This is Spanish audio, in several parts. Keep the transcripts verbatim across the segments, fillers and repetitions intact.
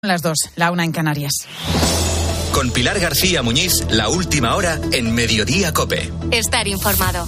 Las dos, la una en Canarias. Con Pilar García Muñiz, la última hora en Mediodía COPE. Estar informado.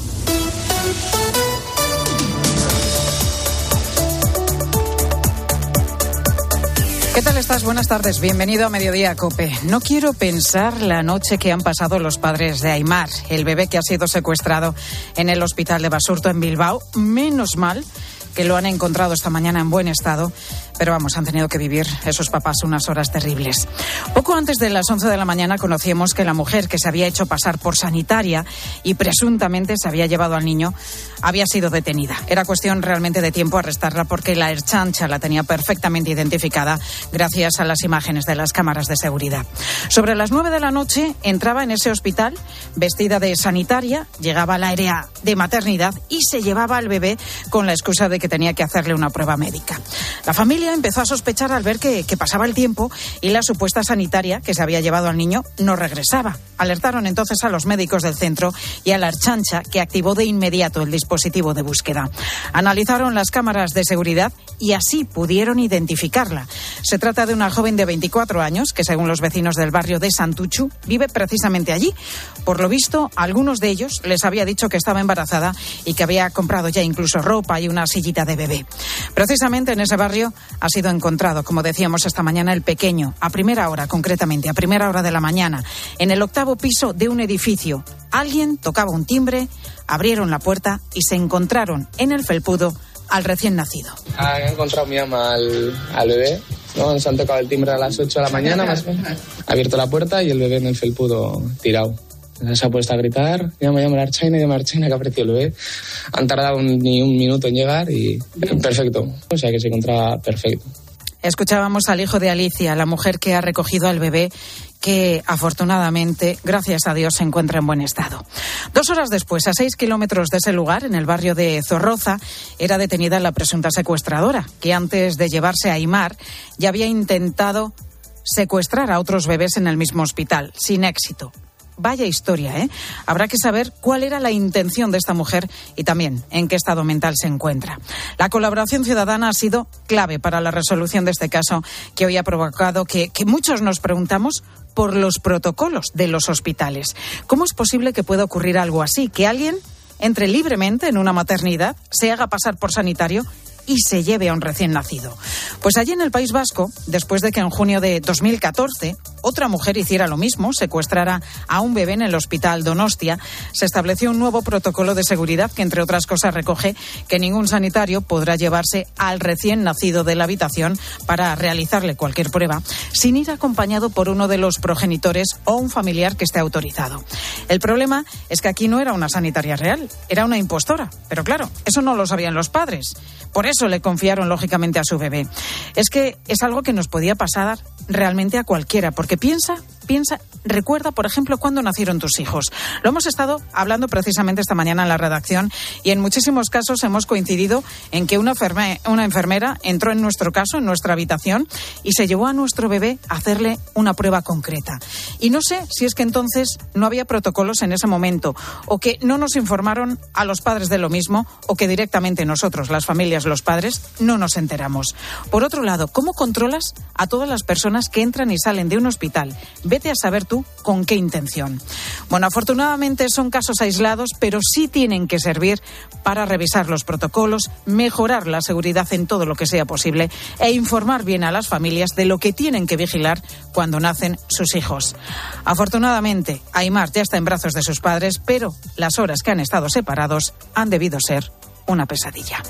¿Qué tal estás? Buenas tardes. Bienvenido a Mediodía COPE. No quiero pensar la noche que han pasado los padres de Aimar, el bebé que ha sido secuestrado en el hospital de Basurto en Bilbao. Menos mal que lo han encontrado esta mañana en buen estado, pero vamos, han tenido que vivir esos papás unas horas terribles. Poco antes de las once de la mañana conocíamos que la mujer que se había hecho pasar por sanitaria y presuntamente se había llevado al niño había sido detenida. Era cuestión realmente de tiempo arrestarla porque la Ertzaintza la tenía perfectamente identificada gracias a las imágenes de las cámaras de seguridad. Sobre las nueve de la noche entraba en ese hospital vestida de sanitaria, llegaba al área de maternidad y se llevaba al bebé con la excusa de que tenía que hacerle una prueba médica. La familia empezó a sospechar al ver que, que pasaba el tiempo y la supuesta sanitaria que se había llevado al niño no regresaba. Alertaron entonces a los médicos del centro y a la Ertzaintza, que activó de inmediato el dispositivo de búsqueda. Analizaron las cámaras de seguridad y así pudieron identificarla. Se trata de una joven de veinticuatro años que, según los vecinos del barrio de Santuchu, vive precisamente allí. Por lo visto, a algunos de ellos les había dicho que estaba embarazada y que había comprado ya incluso ropa y una sillita de bebé. Precisamente en ese barrio ha sido encontrado, como decíamos esta mañana, el pequeño, a primera hora, concretamente, a primera hora de la mañana, en el octavo piso de un edificio. Alguien tocaba un timbre, abrieron la puerta y se encontraron en el felpudo al recién nacido. Han encontrado mi ama al, al bebé, ¿no? Se han tocado el timbre a las ocho de la mañana, más o menos. Ha abierto la puerta y el bebé en el felpudo tirado. Se ha puesto a gritar, llama, llama a Archaina, llama a Archaina, que ha aparecido el bebé. Han tardado un, ni un minuto en llegar y perfecto, o sea que se encontraba perfecto. Escuchábamos al hijo de Alicia, la mujer que ha recogido al bebé, que afortunadamente, gracias a Dios, se encuentra en buen estado. Dos horas después, a seis kilómetros de ese lugar, en el barrio de Zorroza, era detenida la presunta secuestradora, que antes de llevarse a Aimar ya había intentado secuestrar a otros bebés en el mismo hospital, sin éxito. Vaya historia, ¿eh? Habrá que saber cuál era la intención de esta mujer y también en qué estado mental se encuentra. La colaboración ciudadana ha sido clave para la resolución de este caso, que hoy ha provocado que, que muchos nos preguntamos por los protocolos de los hospitales. ¿Cómo es posible que pueda ocurrir algo así? Que alguien entre libremente en una maternidad, se haga pasar por sanitario y se lleve a un recién nacido. Pues allí en el País Vasco, después de que en junio de dos mil catorce otra mujer hiciera lo mismo, secuestrara a un bebé en el hospital Donostia, se estableció un nuevo protocolo de seguridad que, entre otras cosas, recoge que ningún sanitario podrá llevarse al recién nacido de la habitación para realizarle cualquier prueba sin ir acompañado por uno de los progenitores o un familiar que esté autorizado. El problema es que aquí no era una sanitaria real, era una impostora. Pero claro, eso no lo sabían los padres. Por eso le confiaron lógicamente a su bebé. Es que es algo que nos podía pasar realmente a cualquiera, porque piensa, piensa, recuerda, por ejemplo, cuándo nacieron tus hijos. Lo hemos estado hablando precisamente esta mañana en la redacción y en muchísimos casos hemos coincidido en que una, enferme, una enfermera entró en nuestro caso, en nuestra habitación, y se llevó a nuestro bebé a hacerle una prueba concreta. Y no sé si es que entonces no había protocolos en ese momento, o que no nos informaron a los padres de lo mismo, o que directamente nosotros, las familias, los padres, no nos enteramos. Por otro lado, ¿cómo controlas a todas las personas que entran y salen de un hospital? Vete a saber tú con qué intención. Bueno, afortunadamente son casos aislados, pero sí tienen que servir para revisar los protocolos, mejorar la seguridad en todo lo que sea posible e informar bien a las familias de lo que tienen que vigilar cuando nacen sus hijos. Afortunadamente, Aimar ya está en brazos de sus padres, pero las horas que han estado separados han debido ser una pesadilla.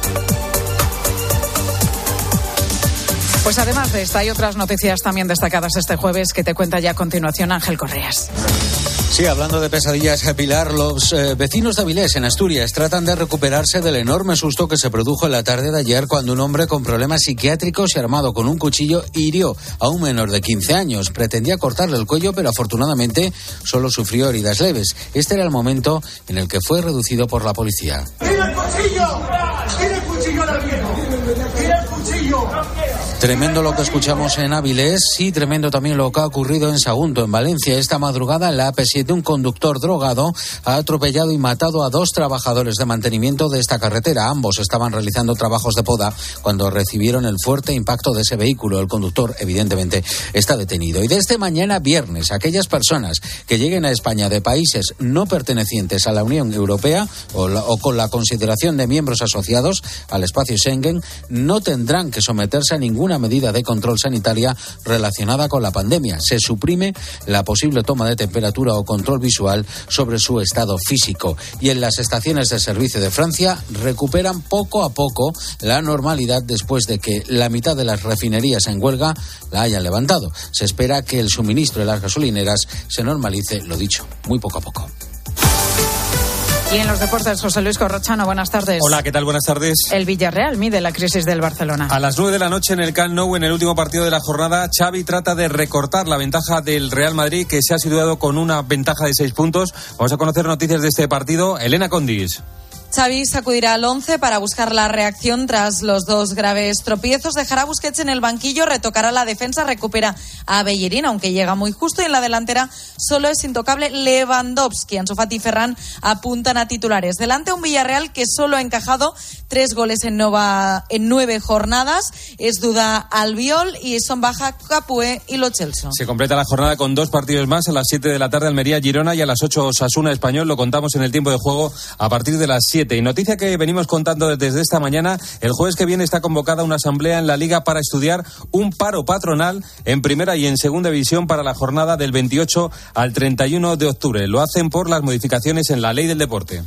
Pues además de esta, hay otras noticias también destacadas este jueves que te cuenta ya a continuación Ángel Correas. Sí, hablando de pesadillas, Pilar, los eh, vecinos de Avilés, en Asturias, tratan de recuperarse del enorme susto que se produjo en la tarde de ayer cuando un hombre con problemas psiquiátricos y armado con un cuchillo hirió a un menor de quince años. Pretendía cortarle el cuello, pero afortunadamente solo sufrió heridas leves. Este era el momento en el que fue reducido por la policía. ¡Tira el cuchillo! ¡Tira el cuchillo del viejo! ¡Tira el cuchillo! Tremendo lo que escuchamos en Avilés y tremendo también lo que ha ocurrido en Sagunto, en Valencia. Esta madrugada en la A P siete un conductor drogado ha atropellado y matado a dos trabajadores de mantenimiento de esta carretera. Ambos estaban realizando trabajos de poda cuando recibieron el fuerte impacto de ese vehículo. El conductor, evidentemente, está detenido. Y desde mañana viernes, aquellas personas que lleguen a España de países no pertenecientes a la Unión Europea o, la, o con la consideración de miembros asociados al espacio Schengen no tendrán que someterse a ninguna medida de control sanitaria relacionada con la pandemia. Se suprime la posible toma de temperatura o control visual sobre su estado físico. Y en las estaciones de servicio de Francia recuperan poco a poco la normalidad después de que la mitad de las refinerías en huelga la hayan levantado. Se espera que el suministro de las gasolineras se normalice, lo dicho, muy poco a poco. Y en los deportes, José Luis Corrochano, buenas tardes. Hola, ¿qué tal? Buenas tardes. El Villarreal mide la crisis del Barcelona. A las nueve de la noche en el Camp Nou, en el último partido de la jornada, Xavi trata de recortar la ventaja del Real Madrid, que se ha situado con una ventaja de seis puntos. Vamos a conocer noticias de este partido. Elena Condis. Xavi sacudirá al once para buscar la reacción tras los dos graves tropiezos. Dejará a Busquets en el banquillo, retocará la defensa, recupera a Bellerín, aunque llega muy justo, y en la delantera solo es intocable Lewandowski. Ansu Fati y Ferran apuntan a titulares. Delante un Villarreal que solo ha encajado tres goles en, nova, en nueve jornadas. Es duda Albiol y son baja Capué y Lo Celso. Se completa la jornada con dos partidos más. A las siete de la tarde Almería-Girona y a las ocho Osasuna Español. Lo contamos en el tiempo de juego a partir de las siete. Y noticia que venimos contando desde esta mañana, el jueves que viene está convocada una asamblea en la Liga para estudiar un paro patronal en primera y en segunda división para la jornada del veintiocho al treinta y uno de octubre. Lo hacen por las modificaciones en la ley del deporte.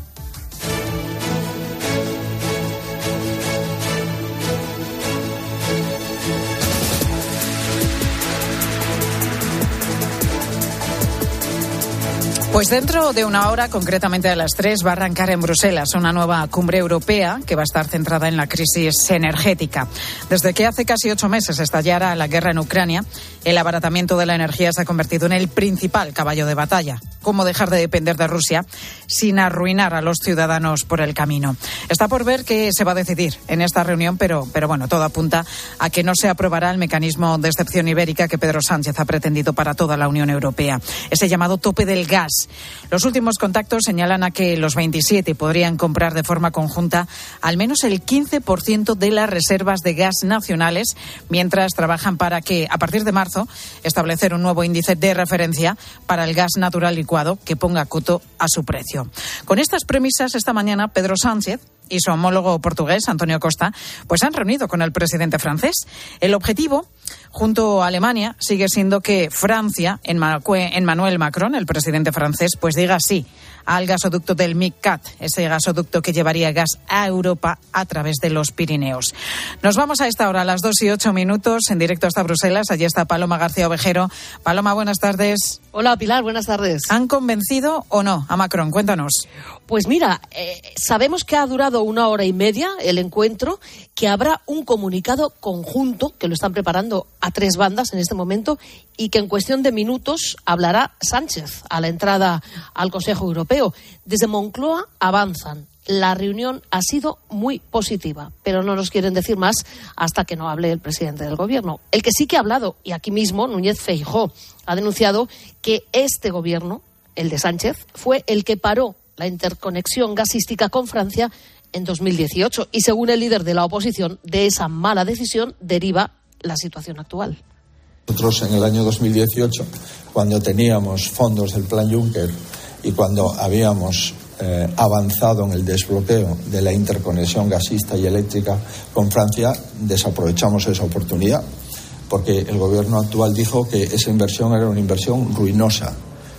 Pues dentro de una hora, concretamente a las tres, va a arrancar en Bruselas una nueva cumbre europea que va a estar centrada en la crisis energética. Desde que hace casi ocho meses estallara la guerra en Ucrania, el abaratamiento de la energía se ha convertido en el principal caballo de batalla. ¿Cómo dejar de depender de Rusia sin arruinar a los ciudadanos por el camino? Está por ver qué se va a decidir en esta reunión, pero, pero bueno, todo apunta a que no se aprobará el mecanismo de excepción ibérica que Pedro Sánchez ha pretendido para toda la Unión Europea, ese llamado tope del gas. Los últimos contactos señalan a que los veintisiete podrían comprar de forma conjunta al menos el quince por ciento de las reservas de gas nacionales, mientras trabajan para que, a partir de marzo, establecer un nuevo índice de referencia para el gas natural licuado que ponga coto a su precio. Con estas premisas, esta mañana Pedro Sánchez y su homólogo portugués, Antonio Costa, pues han reunido con el presidente francés. El objetivo, junto a Alemania, sigue siendo que Francia, en Emmanuel Macron, el presidente francés, pues diga sí al gasoducto del MidCat, ese gasoducto que llevaría gas a Europa a través de los Pirineos. Nos vamos a esta hora, a las dos y ocho minutos, en directo hasta Bruselas. Allí está Paloma García Ovejero. Paloma, buenas tardes. Hola, Pilar, buenas tardes. ¿Han convencido o no a Macron? Cuéntanos. Pues mira, eh, sabemos que ha durado una hora y media el encuentro, que habrá un comunicado conjunto, que lo están preparando a tres bandas en este momento, y que en cuestión de minutos hablará Sánchez a la entrada al Consejo Europeo. Desde Moncloa avanzan. La reunión ha sido muy positiva, pero no nos quieren decir más hasta que no hable el presidente del gobierno. El que sí que ha hablado, y aquí mismo, Núñez Feijóo, ha denunciado que este gobierno, el de Sánchez, fue el que paró la interconexión gasística con Francia en dos mil dieciocho. Y según el líder de la oposición, de esa mala decisión deriva la situación actual. Nosotros en el año dos mil dieciocho, cuando teníamos fondos del Plan Juncker y cuando habíamos eh, avanzado en el desbloqueo de la interconexión gasista y eléctrica con Francia, desaprovechamos esa oportunidad porque el gobierno actual dijo que esa inversión era una inversión ruinosa.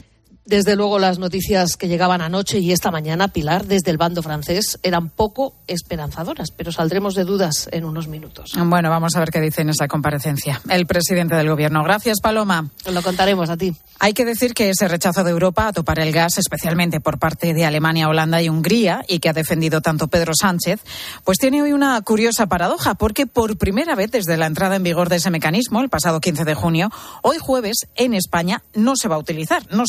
Desde luego, las noticias que llegaban anoche y esta mañana, Pilar, desde el bando francés, eran poco esperanzadoras, pero saldremos de dudas en unos minutos. Bueno, vamos a ver qué dice en esa comparecencia el presidente del gobierno. Gracias, Paloma. Lo contaremos a ti. Hay que decir que ese rechazo de Europa a topar el gas, especialmente por parte de Alemania, Holanda y Hungría, y que ha defendido tanto Pedro Sánchez, pues tiene hoy una curiosa paradoja, porque por primera vez desde la entrada en vigor de ese mecanismo, el pasado quince de junio, hoy jueves en España no se va a utilizar, no se va a aplicar.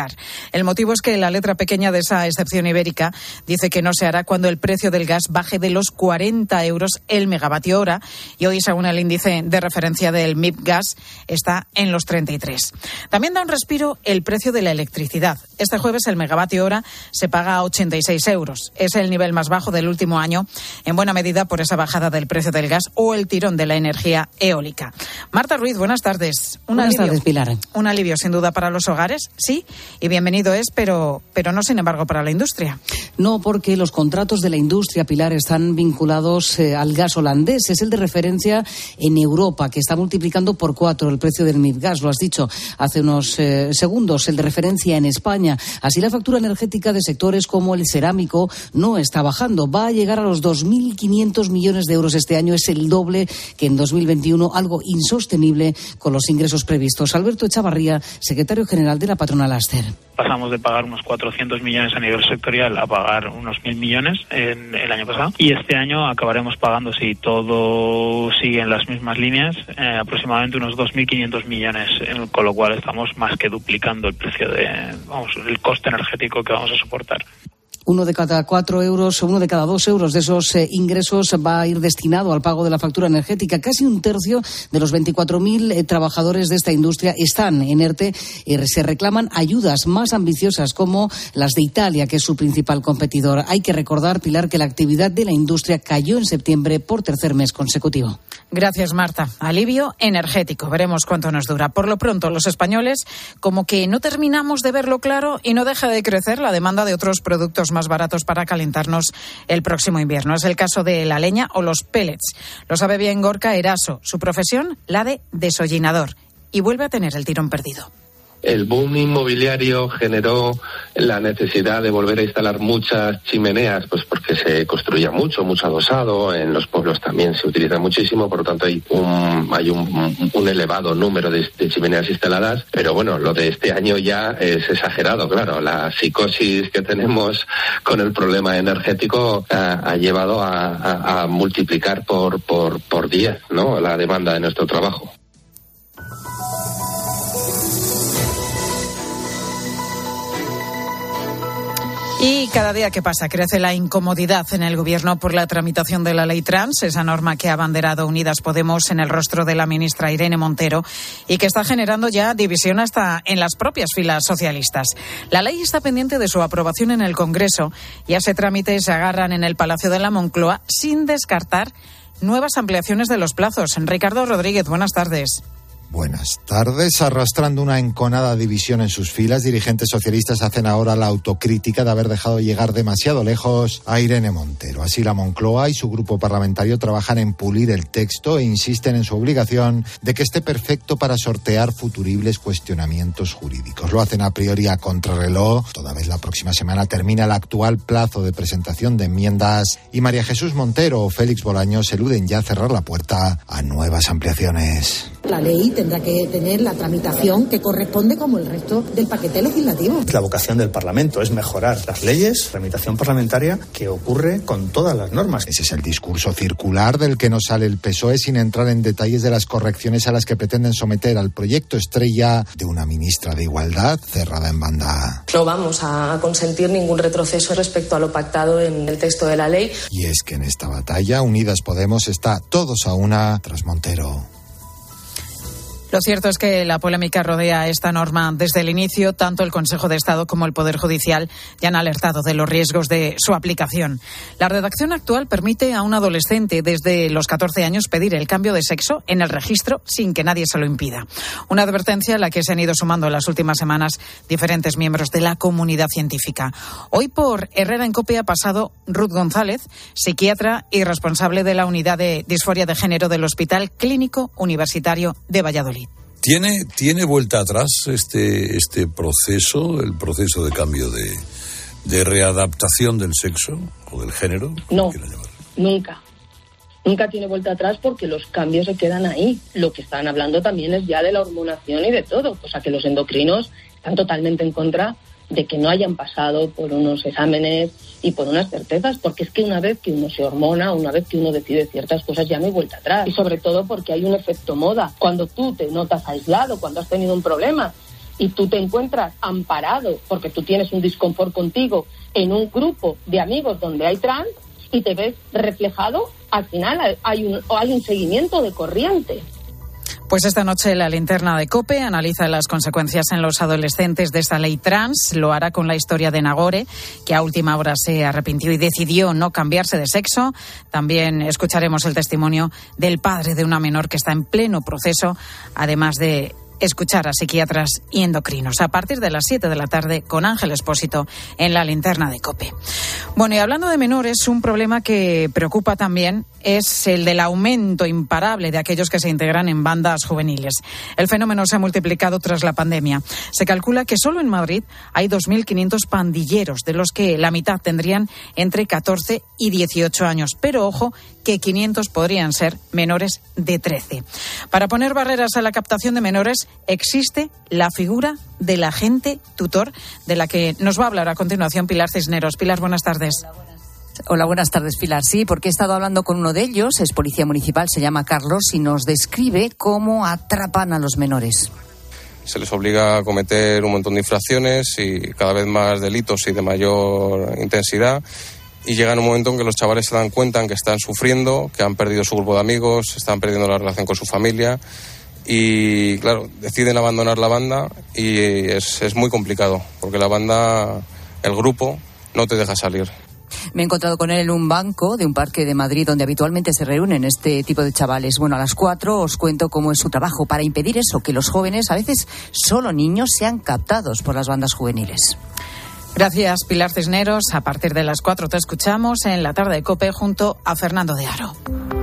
duplicar. El motivo es que la letra pequeña de esa excepción ibérica dice que no se hará cuando el precio del gas baje de los cuarenta euros el megavatio hora, y hoy, según el índice de referencia del M I P Gas, está en los treinta y tres. También da un respiro el precio de la electricidad. Este jueves el megavatio hora se paga a ochenta y seis euros. Es el nivel más bajo del último año, en buena medida por esa bajada del precio del gas o el tirón de la energía eólica. Marta Ruiz, buenas tardes. Un buenas alivio, tardes, Pilar. Un alivio, sin duda, para los hogares, sí, y bienvenido es, pero, pero no, sin embargo, para la industria. No, porque los contratos de la industria, Pilar, están vinculados eh, al gas holandés. Es el de referencia en Europa, que está multiplicando por cuatro el precio del M I P Gas. Lo has dicho hace unos eh, segundos, el de referencia en España. Así, la factura energética de sectores como el cerámico no está bajando. Va a llegar a los dos mil quinientos millones de euros este año. Es el doble que en dos mil veintiuno, algo insostenible con los ingresos previstos. Alberto Echavarría, secretario general de la patronal Aster. Pasamos de pagar unos cuatrocientos millones a nivel sectorial a pagar unos mil millones en el año pasado. Y este año acabaremos pagando, si todo sigue en las mismas líneas, eh, aproximadamente unos dos mil quinientos millones, con lo cual estamos más que duplicando el precio de, vamos, el coste energético que vamos a soportar. Uno de cada cuatro euros, uno de cada dos euros de esos eh, ingresos va a ir destinado al pago de la factura energética. Casi un tercio de los veinticuatro mil eh, trabajadores de esta industria están en ERTE y se reclaman ayudas más ambiciosas como las de Italia, que es su principal competidor. Hay que recordar, Pilar, que la actividad de la industria cayó en septiembre por tercer mes consecutivo. Gracias, Marta. Alivio energético. Veremos cuánto nos dura. Por lo pronto, los españoles como que no terminamos de verlo claro y no deja de crecer la demanda de otros productos más baratos para calentarnos el próximo invierno. Es el caso de la leña o los pellets. Lo sabe bien Gorka Eraso. Su profesión, la de desollinador. Y vuelve a tener el tirón perdido. El boom inmobiliario generó la necesidad de volver a instalar muchas chimeneas, pues porque se construía mucho, mucho adosado, en los pueblos también se utiliza muchísimo, por lo tanto hay un hay un, un elevado número de, de chimeneas instaladas, pero bueno, lo de este año ya es exagerado, claro, la psicosis que tenemos con el problema energético ha, ha llevado a, a, a multiplicar por, por, por diez, ¿no?, la demanda de nuestro trabajo. Y cada día que pasa crece la incomodidad en el Gobierno por la tramitación de la ley trans, esa norma que ha abanderado Unidas Podemos en el rostro de la ministra Irene Montero y que está generando ya división hasta en las propias filas socialistas. La ley está pendiente de su aprobación en el Congreso y a ese trámite se agarran en el Palacio de la Moncloa sin descartar nuevas ampliaciones de los plazos. Ricardo Rodríguez, buenas tardes. Buenas tardes. Arrastrando una enconada división en sus filas, dirigentes socialistas hacen ahora la autocrítica de haber dejado llegar demasiado lejos a Irene Montero. Así, la Moncloa y su grupo parlamentario trabajan en pulir el texto e insisten en su obligación de que esté perfecto para sortear futuribles cuestionamientos jurídicos. Lo hacen a priori a contrarreloj, toda vez la próxima semana termina el actual plazo de presentación de enmiendas y María Jesús Montero o Félix Bolaños eluden ya cerrar la puerta a nuevas ampliaciones. La ley tendrá que tener la tramitación que corresponde como el resto del paquete legislativo. La vocación del Parlamento es mejorar las leyes, tramitación parlamentaria, que ocurre con todas las normas. Ese es el discurso circular del que no sale el P S O E sin entrar en detalles de las correcciones a las que pretenden someter al proyecto estrella de una ministra de Igualdad cerrada en banda. No vamos a consentir ningún retroceso respecto a lo pactado en el texto de la ley. Y es que en esta batalla Unidas Podemos está todos a una tras Montero. Lo cierto es que la polémica rodea esta norma desde el inicio. Tanto el Consejo de Estado como el Poder Judicial ya han alertado de los riesgos de su aplicación. La redacción actual permite a un adolescente desde los catorce años pedir el cambio de sexo en el registro sin que nadie se lo impida. Una advertencia a la que se han ido sumando en las últimas semanas diferentes miembros de la comunidad científica. Hoy por Herrera en Cope ha pasado Ruth González, psiquiatra y responsable de la unidad de disforia de género del Hospital Clínico Universitario de Valladolid. ¿Tiene, ¿Tiene vuelta atrás este, este proceso, el proceso de cambio de, de readaptación del sexo o del género? No, nunca. Nunca tiene vuelta atrás porque los cambios se quedan ahí. Lo que están hablando también es ya de la hormonación y de todo. O sea, que los endocrinos están totalmente en contra de que no hayan pasado por unos exámenes y por unas certezas, porque es que una vez que uno se hormona, una vez que uno decide ciertas cosas, ya no hay vuelta atrás. Y sobre todo porque hay un efecto moda. Cuando tú te notas aislado, cuando has tenido un problema, y tú te encuentras amparado porque tú tienes un disconfort contigo en un grupo de amigos donde hay trans y te ves reflejado, al final hay un, hay un seguimiento de corriente. Pues esta noche la linterna de COPE analiza las consecuencias en los adolescentes de esta ley trans. Lo hará con la historia de Nagore, que a última hora se arrepintió y decidió no cambiarse de sexo. También escucharemos el testimonio del padre de una menor que está en pleno proceso, además de escuchar a psiquiatras y endocrinos a partir de las siete de la tarde con Ángel Expósito en la linterna de COPE. Bueno, y hablando de menores, un problema que preocupa también es el del aumento imparable de aquellos que se integran en bandas juveniles. El fenómeno se ha multiplicado tras la pandemia. Se calcula que solo en Madrid hay dos mil quinientos pandilleros, de los que la mitad tendrían entre catorce y dieciocho años. Pero ojo, que quinientos podrían ser menores de trece. Para poner barreras a la captación de menores, existe la figura del agente tutor, de la que nos va a hablar a continuación Pilar Cisneros. Pilar, buenas tardes. Hola, buenas. Hola, buenas tardes, Pilar. Sí, porque he estado hablando con uno de ellos, es policía municipal, se llama Carlos, y nos describe cómo atrapan a los menores. Se les obliga a cometer un montón de infracciones y cada vez más delitos y de mayor intensidad. Y llega en un momento en que los chavales se dan cuenta en que están sufriendo, que han perdido su grupo de amigos, están perdiendo la relación con su familia y, claro, deciden abandonar la banda y es, es muy complicado porque la banda, el grupo, no te deja salir. Me he encontrado con él en un banco de un parque de Madrid donde habitualmente se reúnen este tipo de chavales. Bueno, a las cuatro os cuento cómo es su trabajo para impedir eso, que los jóvenes, a veces solo niños, sean captados por las bandas juveniles. Gracias, Pilar Cisneros. A partir de las cuatro te escuchamos en la tarde de COPE junto a Fernando de Aro.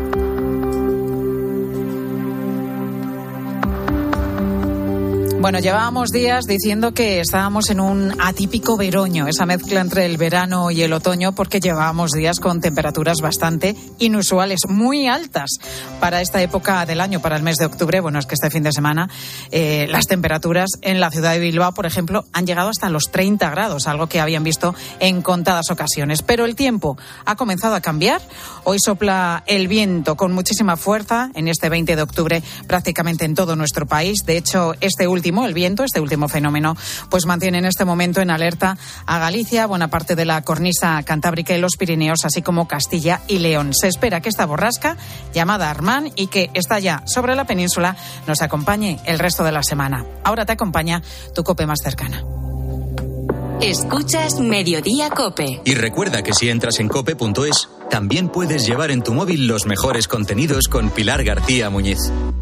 Bueno, llevábamos días diciendo que estábamos en un atípico veroño, esa mezcla entre el verano y el otoño, porque llevábamos días con temperaturas bastante inusuales, muy altas para esta época del año, para el mes de octubre. Bueno, es que este fin de semana eh, las temperaturas en la ciudad de Bilbao, por ejemplo, han llegado hasta los treinta grados, algo que habían visto en contadas ocasiones. Pero el tiempo ha comenzado a cambiar. Hoy sopla el viento con muchísima fuerza en este veinte de octubre prácticamente en todo nuestro país. De hecho, este último El viento, este último fenómeno, pues mantiene en este momento en alerta a Galicia, buena parte de la cornisa cantábrica y los Pirineos, así como Castilla y León. Se espera que esta borrasca, llamada Armán y que está ya sobre la península, nos acompañe el resto de la semana. Ahora te acompaña tu COPE más cercana. Escuchas Mediodía COPE. Y recuerda que si entras en cope punto es, también puedes llevar en tu móvil los mejores contenidos con Pilar García Muñiz.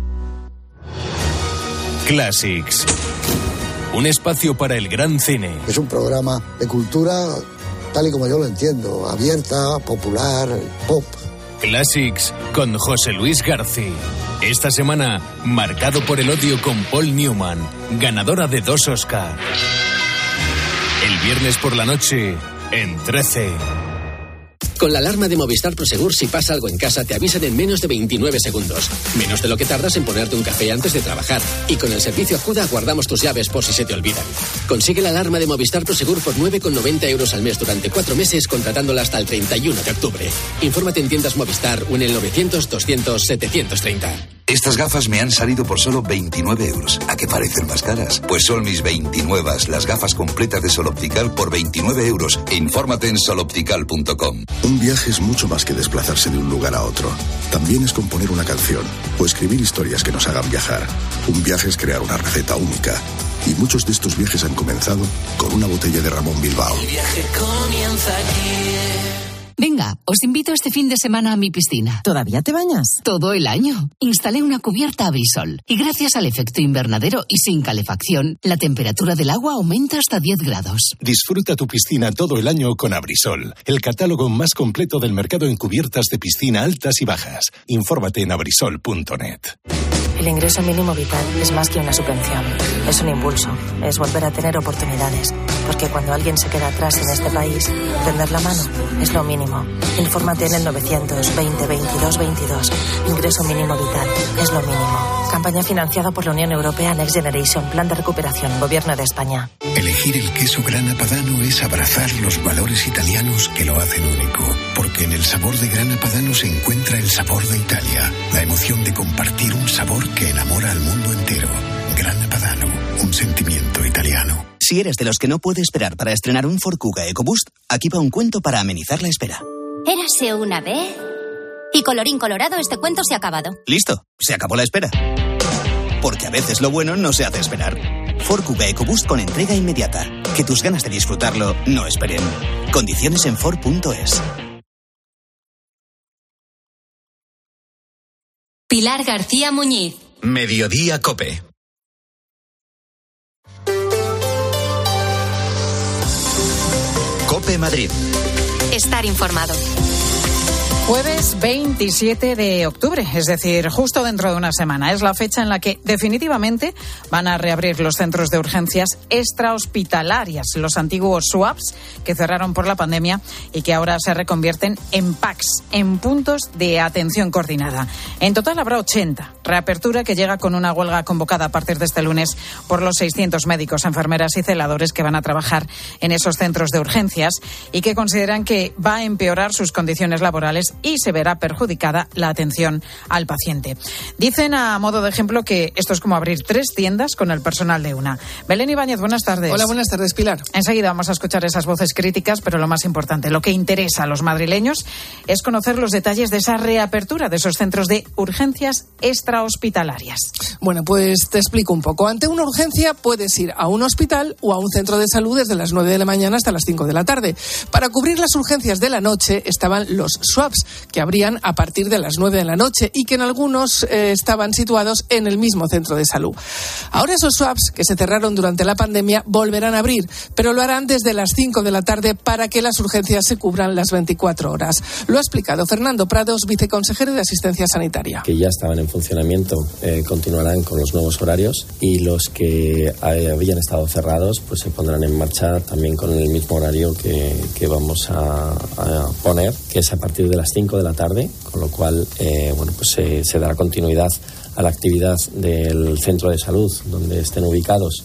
Classics. Un espacio para el gran cine. Es un programa de cultura tal y como yo lo entiendo, abierta, popular, pop. Classics con José Luis García. Esta semana, marcado por el odio con Paul Newman, ganadora de dos Oscar. El viernes por la noche, en trece. Con la alarma de Movistar Prosegur, si pasa algo en casa, te avisan en menos de veintinueve segundos. Menos de lo que tardas en ponerte un café antes de trabajar. Y con el servicio Acuda guardamos tus llaves por si se te olvidan. Consigue la alarma de Movistar Prosegur por nueve con noventa euros al mes durante cuatro meses, contratándola hasta el treinta y uno de octubre. Infórmate en tiendas Movistar o en el novecientos, doscientos, setecientos treinta. Estas gafas me han salido por solo veintinueve euros. ¿A qué parecen más caras? Pues son mis veintinueve, las gafas completas de Sol Optical por veintinueve euros. Infórmate en sol optical punto com. Un viaje es mucho más que desplazarse de un lugar a otro. También es componer una canción o escribir historias que nos hagan viajar. Un viaje es crear una receta única. Y muchos de estos viajes han comenzado con una botella de Ramón Bilbao. El viaje comienza aquí. Venga, os invito este fin de semana a mi piscina. ¿Todavía te bañas? Todo el año. Instalé una cubierta Abrisol y gracias al efecto invernadero y sin calefacción, la temperatura del agua aumenta hasta diez grados. Disfruta tu piscina todo el año con Abrisol, el catálogo más completo del mercado en cubiertas de piscina altas y bajas. Infórmate en abrisol punto net. El ingreso mínimo vital es más que una subvención. Es un impulso. Es volver a tener oportunidades. Porque cuando alguien se queda atrás en este país, tender la mano es lo mínimo. Infórmate en el novecientos veinte veintidós veintidós. Ingreso mínimo vital es lo mínimo. Campaña financiada por la Unión Europea Next Generation. Plan de recuperación. Gobierno de España. Elegir el queso Grana Padano es abrazar los valores italianos que lo hacen único. Porque en el sabor de Grana Padano se encuentra el sabor de Italia. La emoción de compartir un sabor que enamora al mundo entero. Grana Padano, un sentimiento Si eres de los que no puede esperar para estrenar un Ford Kuga EcoBoost, aquí va un cuento para amenizar la espera. Érase una vez... Y colorín colorado, este cuento se ha acabado. Listo, se acabó la espera. Porque a veces lo bueno no se hace esperar. Ford Kuga EcoBoost con entrega inmediata. Que tus ganas de disfrutarlo no esperen. Condiciones en Ford punto es. Pilar García Muñiz. Mediodía COPE. COPE Madrid. Estar informado. Jueves veintisiete de octubre, es decir, justo dentro de una semana. Es la fecha en la que definitivamente van a reabrir los centros de urgencias extrahospitalarias, los antiguos S U A Ps que cerraron por la pandemia y que ahora se reconvierten en P A Cs, en puntos de atención coordinada. En total habrá ochenta. Reapertura que llega con una huelga convocada a partir de este lunes por los seiscientos médicos, enfermeras y celadores que van a trabajar en esos centros de urgencias y que consideran que va a empeorar sus condiciones laborales y se verá perjudicada la atención al paciente. Dicen a modo de ejemplo que esto es como abrir tres tiendas con el personal de una. Belén Ibáñez, buenas tardes. Hola, buenas tardes, Pilar. Enseguida vamos a escuchar esas voces críticas, pero lo más importante, lo que interesa a los madrileños es conocer los detalles de esa reapertura de esos centros de urgencias extrahospitalarias. Bueno, pues te explico un poco. Ante una urgencia puedes ir a un hospital o a un centro de salud desde las nueve de la mañana hasta las cinco de la tarde. Para cubrir las urgencias de la noche estaban los S W A Ps, que abrían a partir de las nueve de la noche y que en algunos eh, estaban situados en el mismo centro de salud. Ahora esos S W A Ps, que se cerraron durante la pandemia, volverán a abrir, pero lo harán desde las cinco de la tarde para que las urgencias se cubran las veinticuatro horas. Lo ha explicado Fernando Prados, viceconsejero de Asistencia Sanitaria. Que ya estaban en funcionamiento eh, continuarán con los nuevos horarios y los que eh, habían estado cerrados pues se pondrán en marcha también con el mismo horario que, que vamos a, a poner, que es a partir de las cinco de la tarde, con lo cual eh, bueno, pues se, se dará continuidad a la actividad del centro de salud donde estén ubicados.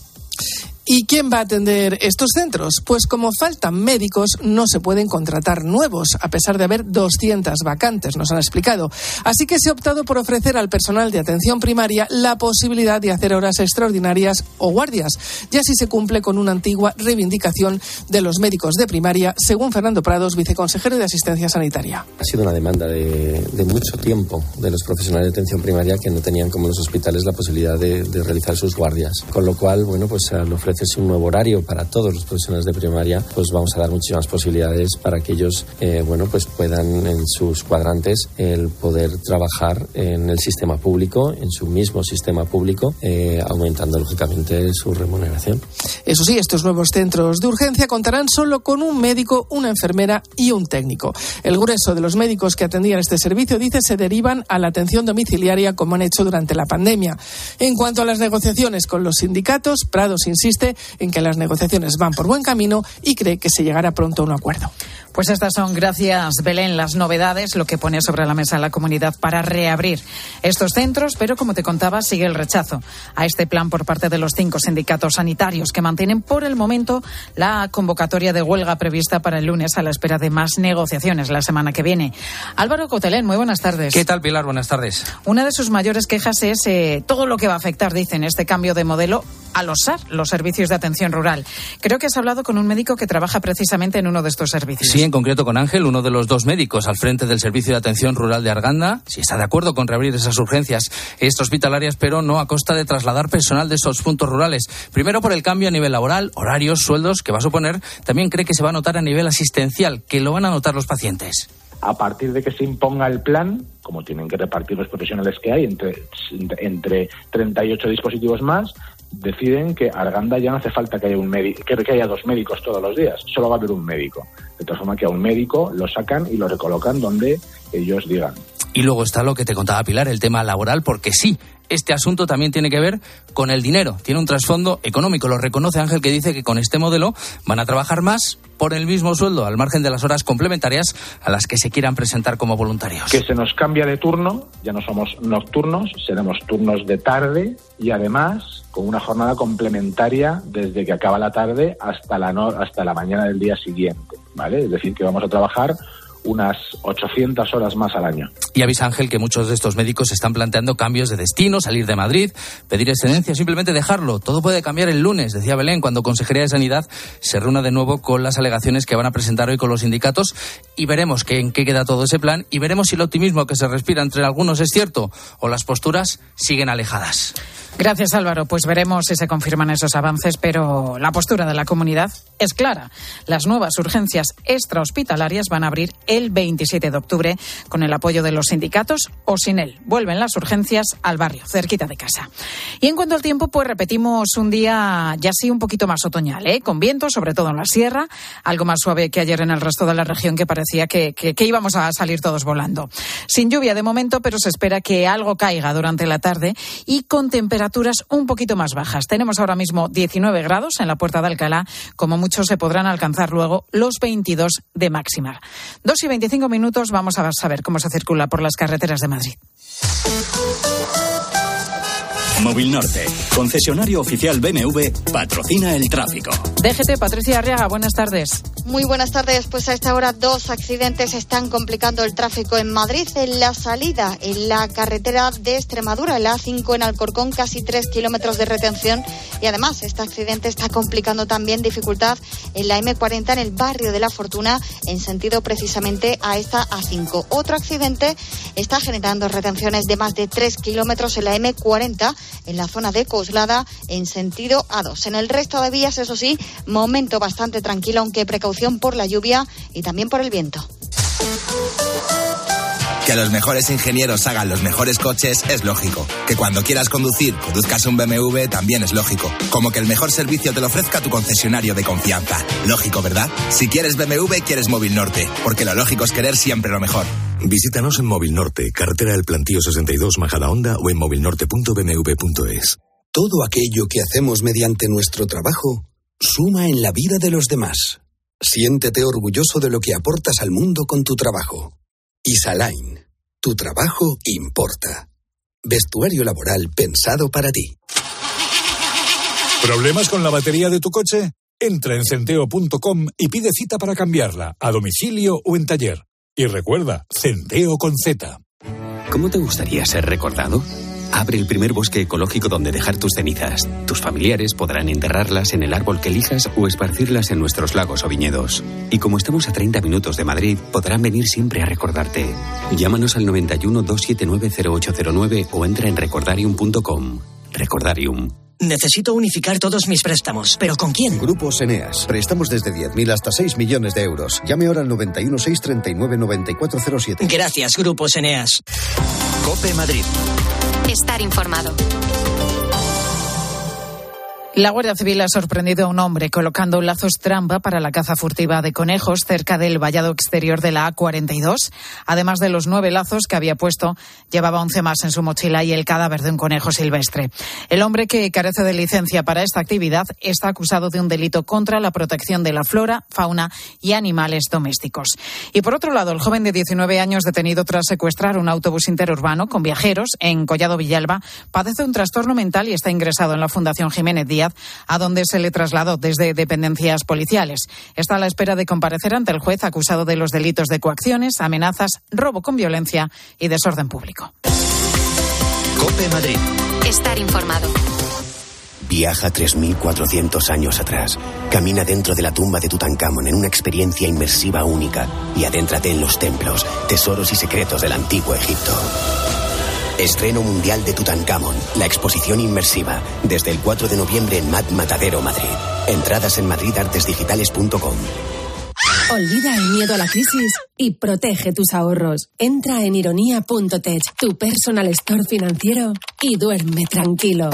¿Y quién va a atender estos centros? Pues como faltan médicos, no se pueden contratar nuevos, a pesar de haber doscientas vacantes, nos han explicado. Así que se ha optado por ofrecer al personal de atención primaria la posibilidad de hacer horas extraordinarias o guardias, y así se cumple con una antigua reivindicación de los médicos de primaria, según Fernando Prados, viceconsejero de Asistencia Sanitaria. Ha sido una demanda de, de mucho tiempo de los profesionales de atención primaria que no tenían, como los hospitales, la posibilidad de, de realizar sus guardias. Con lo cual, bueno, pues al ofrecer es un nuevo horario para todos los profesionales de primaria, pues vamos a dar muchísimas posibilidades para que ellos, eh, bueno, pues puedan en sus cuadrantes el poder trabajar en el sistema público, en su mismo sistema público, eh, aumentando lógicamente su remuneración. Eso sí, estos nuevos centros de urgencia contarán solo con un médico, una enfermera y un técnico. El grueso de los médicos que atendían este servicio, dice, se derivan a la atención domiciliaria como han hecho durante la pandemia. En cuanto a las negociaciones con los sindicatos, Prados insiste en que las negociaciones van por buen camino y cree que se llegará pronto a un acuerdo. Pues estas son, gracias Belén, las novedades, lo que pone sobre la mesa la comunidad para reabrir estos centros, pero como te contaba, sigue el rechazo a este plan por parte de los cinco sindicatos sanitarios que mantienen por el momento la convocatoria de huelga prevista para el lunes a la espera de más negociaciones la semana que viene. Álvaro Cotelén, muy buenas tardes. ¿Qué tal, Pilar? Buenas tardes. Una de sus mayores quejas es eh, todo lo que va a afectar, dicen, este cambio de modelo a los S A R, los servicios de atención rural. Creo que has hablado con un médico que trabaja precisamente en uno de estos servicios. Sí, en concreto con Ángel, uno de los dos médicos al frente del Servicio de Atención Rural de Arganda. Sí, está de acuerdo con reabrir esas urgencias extrahospitalarias, pero no a costa de trasladar personal de estos puntos rurales. Primero por el cambio a nivel laboral, horarios, sueldos que va a suponer. También cree que se va a notar a nivel asistencial, que lo van a notar los pacientes. A partir de que se imponga el plan, como tienen que repartir los profesionales que hay entre, entre treinta y ocho dispositivos más, deciden que Arganda ya no hace falta que haya un médico, que, que haya dos médicos todos los días, solo va a haber un médico. De tal forma que a un médico lo sacan y lo recolocan donde ellos digan. Y luego está lo que te contaba Pilar, el tema laboral, porque sí, este asunto también tiene que ver con el dinero, tiene un trasfondo económico. Lo reconoce Ángel, que dice que con este modelo van a trabajar más por el mismo sueldo, al margen de las horas complementarias a las que se quieran presentar como voluntarios. Que se nos cambia de turno, ya no somos nocturnos, seremos turnos de tarde y además con una jornada complementaria desde que acaba la tarde hasta la, no, hasta la mañana del día siguiente, ¿vale? Es decir, que vamos a trabajar unas ochocientas horas más al año. Y avisa Ángel que muchos de estos médicos están planteando cambios de destino, salir de Madrid, pedir excedencia, simplemente dejarlo. Todo puede cambiar el lunes, decía Belén, cuando Consejería de Sanidad se reúna de nuevo con las alegaciones que van a presentar hoy con los sindicatos, y veremos que, en qué queda todo ese plan, y veremos si el optimismo que se respira entre algunos es cierto o las posturas siguen alejadas. Gracias, Álvaro. Pues veremos si se confirman esos avances, pero la postura de la comunidad es clara. Las nuevas urgencias extrahospitalarias van a abrir el veintisiete de octubre con el apoyo de los sindicatos o sin él. Vuelven las urgencias al barrio, cerquita de casa. Y en cuanto al tiempo, pues repetimos un día ya sí un poquito más otoñal, ¿eh? Con viento, sobre todo en la sierra, algo más suave que ayer en el resto de la región, que parecía que, que, que íbamos a salir todos volando. Sin lluvia de momento, pero se espera que algo caiga durante la tarde y con temperaturas temperaturas un poquito más bajas. Tenemos ahora mismo diecinueve grados en la Puerta de Alcalá. Como muchos se podrán alcanzar luego los veintidós de máxima. Dos y veinticinco minutos, vamos a saber cómo se circula por las carreteras de Madrid. Móvil Norte, concesionario oficial B M W, patrocina el tráfico. D G T, Patricia Arriaga, buenas tardes. Muy buenas tardes. Pues a esta hora dos accidentes están complicando el tráfico en Madrid. En la salida, en la carretera de Extremadura, en la A cinco en Alcorcón, casi tres kilómetros de retención. Y además, este accidente está complicando también dificultad en la eme cuarenta en el barrio de La Fortuna, en sentido precisamente a esta A cinco. Otro accidente está generando retenciones de más de tres kilómetros en la eme cuarenta, en la zona de Coslada, en sentido A dos. En el resto de vías, eso sí, momento bastante tranquilo, aunque precaución por la lluvia y también por el viento. Que los mejores ingenieros hagan los mejores coches es lógico. Que cuando quieras conducir, conduzcas un B M W también es lógico. Como que el mejor servicio te lo ofrezca tu concesionario de confianza. Lógico, ¿verdad? Si quieres B M W, quieres Móvil Norte. Porque lo lógico es querer siempre lo mejor. Visítanos en Móvil Norte, carretera del Plantío sesenta y dos, Majadahonda, o en movilnorte punto b m w punto es. Todo aquello que hacemos mediante nuestro trabajo suma en la vida de los demás. Siéntete orgulloso de lo que aportas al mundo con tu trabajo. Isaline. Tu trabajo importa. Vestuario laboral pensado para ti. ¿Problemas con la batería de tu coche? Entra en centeo punto com y pide cita para cambiarla, a domicilio o en taller. Y recuerda, Centeo con Z. ¿Cómo te gustaría ser recordado? Abre el primer bosque ecológico donde dejar tus cenizas. Tus familiares podrán enterrarlas en el árbol que elijas o esparcirlas en nuestros lagos o viñedos. Y como estamos a treinta minutos de Madrid, podrán venir siempre a recordarte. Llámanos al noventa y uno, doscientos setenta y nueve, cero ocho cero nueve o entra en recordarium punto com. Recordarium. Necesito unificar todos mis préstamos, ¿pero con quién? Grupos Eneas. Préstamos desde diez mil hasta seis millones de euros. Llame ahora al noventa y uno, seiscientos treinta y nueve, noventa y cuatro cero siete. Gracias, Grupos Eneas. COPE Madrid. Estar informado. La Guardia Civil ha sorprendido a un hombre colocando lazos trampa para la caza furtiva de conejos cerca del vallado exterior de la A cuarenta y dos. Además de los nueve lazos que había puesto, llevaba once más en su mochila y el cadáver de un conejo silvestre. El hombre, que carece de licencia para esta actividad, está acusado de un delito contra la protección de la flora, fauna y animales domésticos. Y por otro lado, el joven de diecinueve años detenido tras secuestrar un autobús interurbano con viajeros en Collado Villalba padece un trastorno mental y está ingresado en la Fundación Jiménez Díaz, a donde se le trasladó desde dependencias policiales. Está a la espera de comparecer ante el juez acusado de los delitos de coacciones, amenazas, robo con violencia y desorden público. COPE Madrid. Estar informado. Viaja tres mil cuatrocientos años atrás. Camina dentro de la tumba de Tutankamón en una experiencia inmersiva única y adéntrate en los templos, tesoros y secretos del antiguo Egipto. Estreno mundial de Tutankamón, la exposición inmersiva, desde el cuatro de noviembre en M A D Matadero, Madrid. Entradas en madrid artes digitales punto com. Olvida el miedo a la crisis y protege tus ahorros. Entra en ironía punto tech, tu personal store financiero, y duerme tranquilo.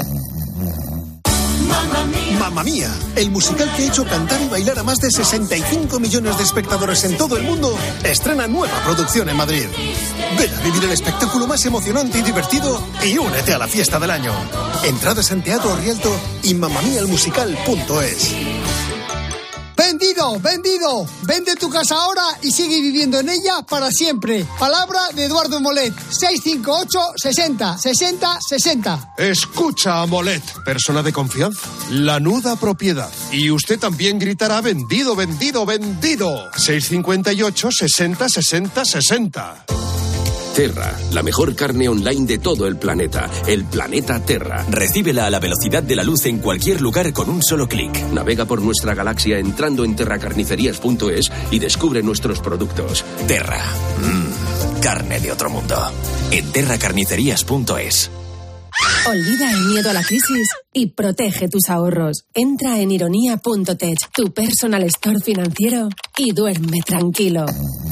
Mamma Mía, el musical que ha hecho cantar y bailar a más de sesenta y cinco millones de espectadores en todo el mundo, estrena nueva producción en Madrid. Ven a vivir el espectáculo más emocionante y divertido y únete a la fiesta del año. Entradas en Teatro Rialto y mamamia el musical punto es. Vendido, vendido. Vende tu casa ahora y sigue viviendo en ella para siempre. Palabra de Eduardo Molet. seis cinco ocho, sesenta, sesenta, sesenta. Escucha a Molet, persona de confianza. Lanuda propiedad. Y usted también gritará vendido, vendido, vendido. seis cinco ocho, sesenta, sesenta, sesenta. Terra, la mejor carne online de todo el planeta. El planeta Terra. Recíbela a la velocidad de la luz en cualquier lugar con un solo clic. Navega por nuestra galaxia entrando en terra carnicerías punto es y descubre nuestros productos. Terra. Mmm, carne de otro mundo. En terra carnicerías punto es. Olvida el miedo a la crisis y protege tus ahorros. Entra en ironía punto tech, tu personal store financiero, y duerme tranquilo.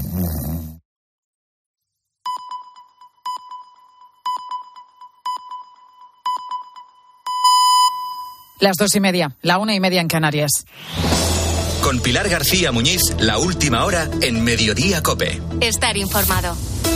Las dos y media, la una y media en Canarias. Con Pilar García Muñiz, la última hora en Mediodía COPE. Estar informado.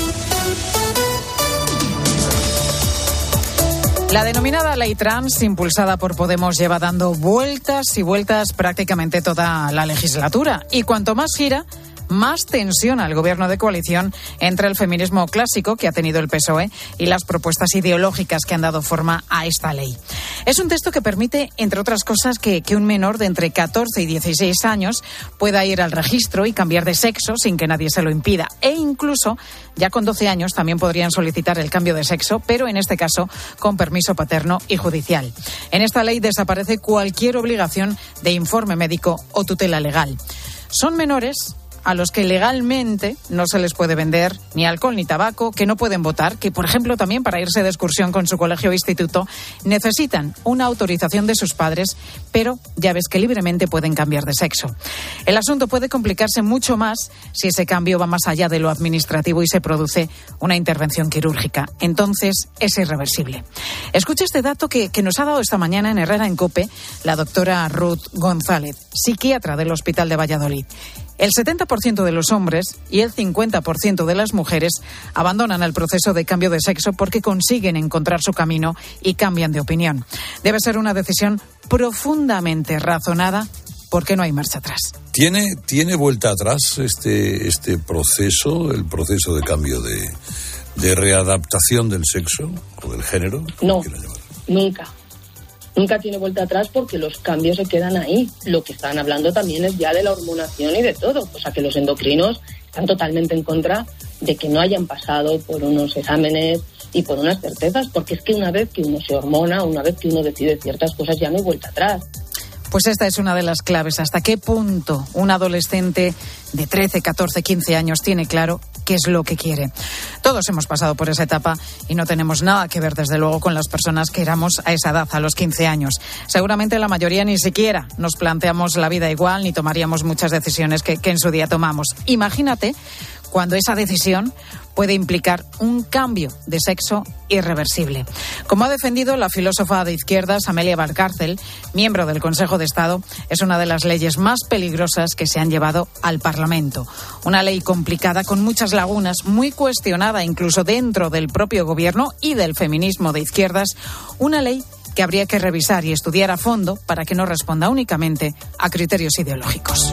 La denominada ley trans, impulsada por Podemos, lleva dando vueltas y vueltas prácticamente toda la legislatura. Y cuanto más gira, más tensiona el gobierno de coalición entre el feminismo clásico que ha tenido el P S O E y las propuestas ideológicas que han dado forma a esta ley. Es un texto que permite, entre otras cosas, que, que un menor de entre catorce y dieciséis años pueda ir al registro y cambiar de sexo sin que nadie se lo impida. E incluso, ya con doce años, también podrían solicitar el cambio de sexo, pero en este caso con permiso paterno y judicial. En esta ley desaparece cualquier obligación de informe médico o tutela legal. Son menores a los que legalmente no se les puede vender ni alcohol ni tabaco, que no pueden votar, que, por ejemplo, también para irse de excursión con su colegio o instituto necesitan una autorización de sus padres, pero ya ves que libremente pueden cambiar de sexo. El asunto puede complicarse mucho más si ese cambio va más allá de lo administrativo y se produce una intervención quirúrgica. Entonces es irreversible. Escucha este dato que, que nos ha dado esta mañana en Herrera en COPE la doctora Ruth González, psiquiatra del Hospital de Valladolid. El setenta por ciento de los hombres y el cincuenta por ciento de las mujeres abandonan el proceso de cambio de sexo porque consiguen encontrar su camino y cambian de opinión. Debe ser una decisión profundamente razonada porque no hay marcha atrás. ¿Tiene, tiene vuelta atrás este, este proceso, el proceso de cambio de, de readaptación del sexo o del género? No, nunca. Nunca tiene vuelta atrás porque los cambios se quedan ahí. Lo que están hablando también es ya de la hormonación y de todo. O sea, que los endocrinos están totalmente en contra de que no hayan pasado por unos exámenes y por unas certezas, porque es que una vez que uno se hormona, una vez que uno decide ciertas cosas, ya no hay vuelta atrás. Pues esta es una de las claves. ¿Hasta qué punto un adolescente de trece, catorce, quince años tiene claro qué es lo que quiere? Todos hemos pasado por esa etapa y no tenemos nada que ver, desde luego, con las personas que éramos a esa edad, a los quince años. Seguramente la mayoría ni siquiera nos planteamos la vida igual ni tomaríamos muchas decisiones que, que en su día tomamos. Imagínate cuando esa decisión puede implicar un cambio de sexo irreversible. Como ha defendido la filósofa de izquierdas Amelia Valcárcel, miembro del Consejo de Estado, es una de las leyes más peligrosas que se han llevado al Parlamento. Una ley complicada, con muchas lagunas, muy cuestionada incluso dentro del propio gobierno y del feminismo de izquierdas. Una ley que habría que revisar y estudiar a fondo para que no responda únicamente a criterios ideológicos.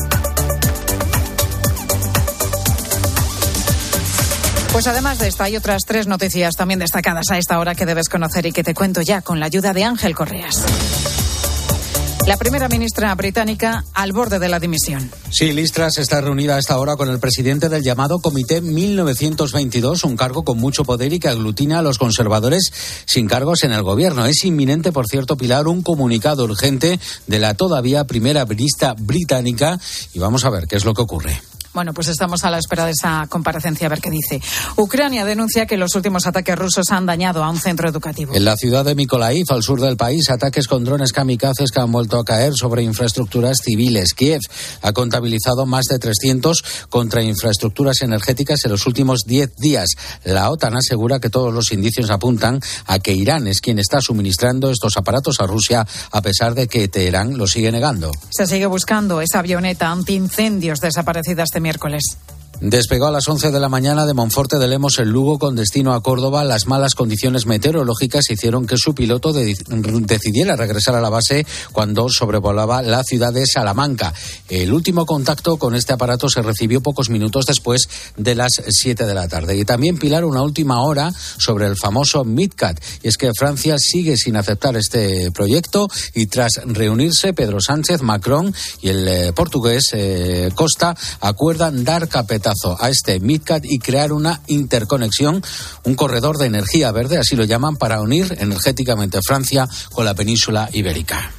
Pues además de esta hay otras tres noticias también destacadas a esta hora que debes conocer y que te cuento ya con la ayuda de Ángel Correas. La primera ministra británica al borde de la dimisión. Sí, Liz Truss está reunida a esta hora con el presidente del llamado Comité mil novecientos veintidós, un cargo con mucho poder y que aglutina a los conservadores sin cargos en el gobierno. Es inminente, por cierto, Pilar, un comunicado urgente de la todavía primera ministra británica y vamos a ver qué es lo que ocurre. Bueno, pues estamos a la espera de esa comparecencia a ver qué dice. Ucrania denuncia que los últimos ataques rusos han dañado a un centro educativo. En la ciudad de Mykolaiv, al sur del país, ataques con drones kamikazes que han vuelto a caer sobre infraestructuras civiles. Kiev ha contabilizado más de trescientos contra infraestructuras energéticas en los últimos diez días. La OTAN asegura que todos los indicios apuntan a que Irán es quien está suministrando estos aparatos a Rusia, a pesar de que Teherán lo sigue negando. Se sigue buscando esa avioneta antiincendios desaparecida este miércoles. Despegó a las once de la mañana de Monforte de Lemos el Lugo con destino a Córdoba. Las malas condiciones meteorológicas hicieron que su piloto de- decidiera regresar a la base cuando sobrevolaba la ciudad de Salamanca. El último contacto con este aparato se recibió pocos minutos después de las siete de la tarde. Y también, Pilar, una última hora sobre el famoso MidCat. Y es que Francia sigue sin aceptar este proyecto y tras reunirse Pedro Sánchez, Macron y el eh, portugués eh, Costa acuerdan dar capetazo a este MidCat y crear una interconexión, un corredor de energía verde, así lo llaman, para unir energéticamente Francia con la península ibérica.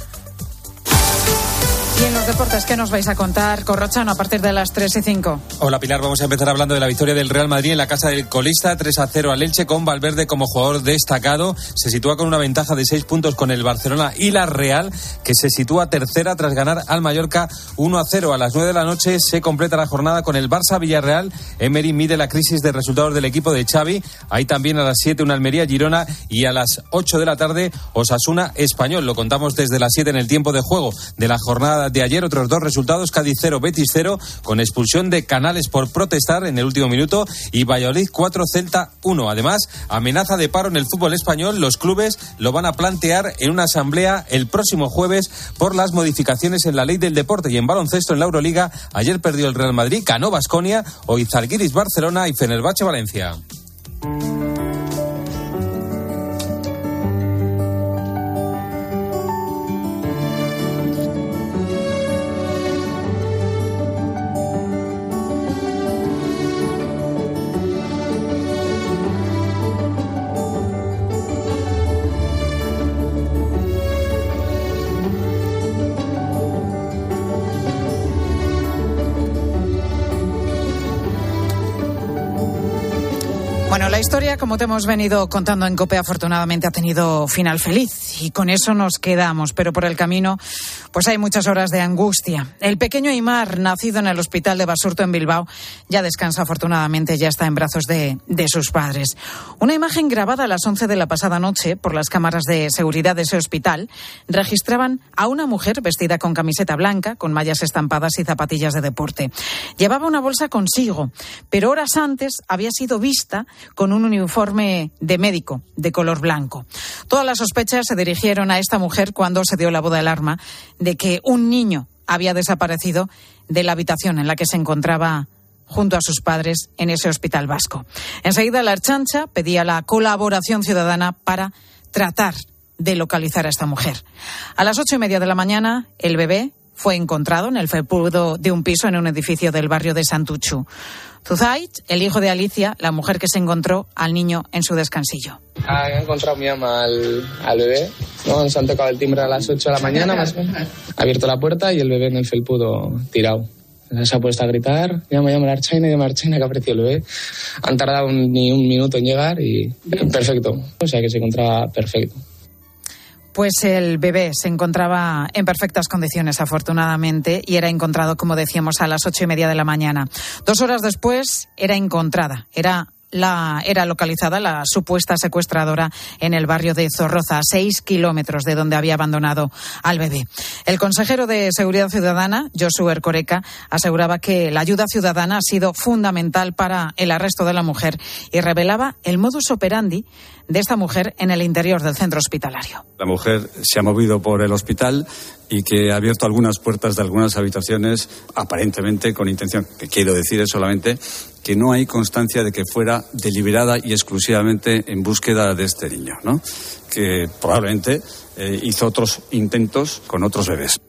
Y en los deportes, ¿qué nos vais a contar, Corrochano, a partir de las tres y cinco? Hola, Pilar. Vamos a empezar hablando de la victoria del Real Madrid en la casa del colista, tres a cero al Elche, con Valverde como jugador destacado. Se sitúa con una ventaja de seis puntos con el Barcelona y la Real, que se sitúa tercera tras ganar al Mallorca uno a cero. A las nueve de la noche se completa la jornada con el Barça-Villarreal. Emery mide la crisis de resultados del equipo de Xavi. Hay también a las siete una Almería-Girona y a las ocho de la tarde Osasuna-Español. Lo contamos desde las siete en el tiempo de juego de la jornada de ayer. Otros dos resultados: Cádiz cero, Betis cero, con expulsión de Canales por protestar en el último minuto, y Valladolid cuatro, Celta uno. Además, amenaza de paro en el fútbol español. Los clubes lo van a plantear en una asamblea el próximo jueves por las modificaciones en la ley del deporte. Y en baloncesto, en la Euroliga, ayer perdió el Real Madrid, ganó Baskonia, hoy Zalgiris Barcelona y Fenerbahce Valencia. Bueno, la historia, como te hemos venido contando en COPE, afortunadamente ha tenido final feliz y con eso nos quedamos, pero por el camino pues hay muchas horas de angustia. El pequeño Aimar, nacido en el hospital de Basurto en Bilbao, ya descansa afortunadamente, ya está en brazos de, de sus padres. Una imagen grabada a las once de la pasada noche por las cámaras de seguridad de ese hospital registraban a una mujer vestida con camiseta blanca, con mallas estampadas y zapatillas de deporte. Llevaba una bolsa consigo, pero horas antes había sido vista con un uniforme de médico de color blanco. Todas las sospechas se dirigieron a esta mujer cuando se dio la voz de alarma de que un niño había desaparecido de la habitación en la que se encontraba junto a sus padres en ese hospital vasco. Enseguida la Ertzaintza pedía la colaboración ciudadana para tratar de localizar a esta mujer. A las ocho y media de la mañana, el bebé fue encontrado en el felpudo de un piso en un edificio del barrio de Santuchu. Zuzait, el hijo de Alicia, la mujer que se encontró al niño en su descansillo. Ha encontrado mi ama al, al bebé, ¿no? Nos han tocado el timbre a las ocho de la mañana, más o menos. Ha abierto la puerta y el bebé en el felpudo tirado. Se ha puesto a gritar, llama, llama a la Archaina, llama a la Archaina, que ha aparecido el bebé. Han tardado un, ni un minuto en llegar y perfecto. O sea que se encontraba perfecto. Pues el bebé se encontraba en perfectas condiciones, afortunadamente, y era encontrado, como decíamos, a las ocho y media de la mañana. Dos horas después era encontrada, era La, era localizada la supuesta secuestradora en el barrio de Zorroza, a seis kilómetros de donde había abandonado al bebé. El consejero de Seguridad Ciudadana, Josu Erkoreka, aseguraba que la ayuda ciudadana ha sido fundamental para el arresto de la mujer y revelaba el modus operandi de esta mujer en el interior del centro hospitalario. La mujer se ha movido por el hospital y que ha abierto algunas puertas de algunas habitaciones aparentemente con intención. Que quiero decir es solamente que no hay constancia de que fuera deliberada y exclusivamente en búsqueda de este niño, ¿no? Que probablemente eh, hizo otros intentos con otros bebés.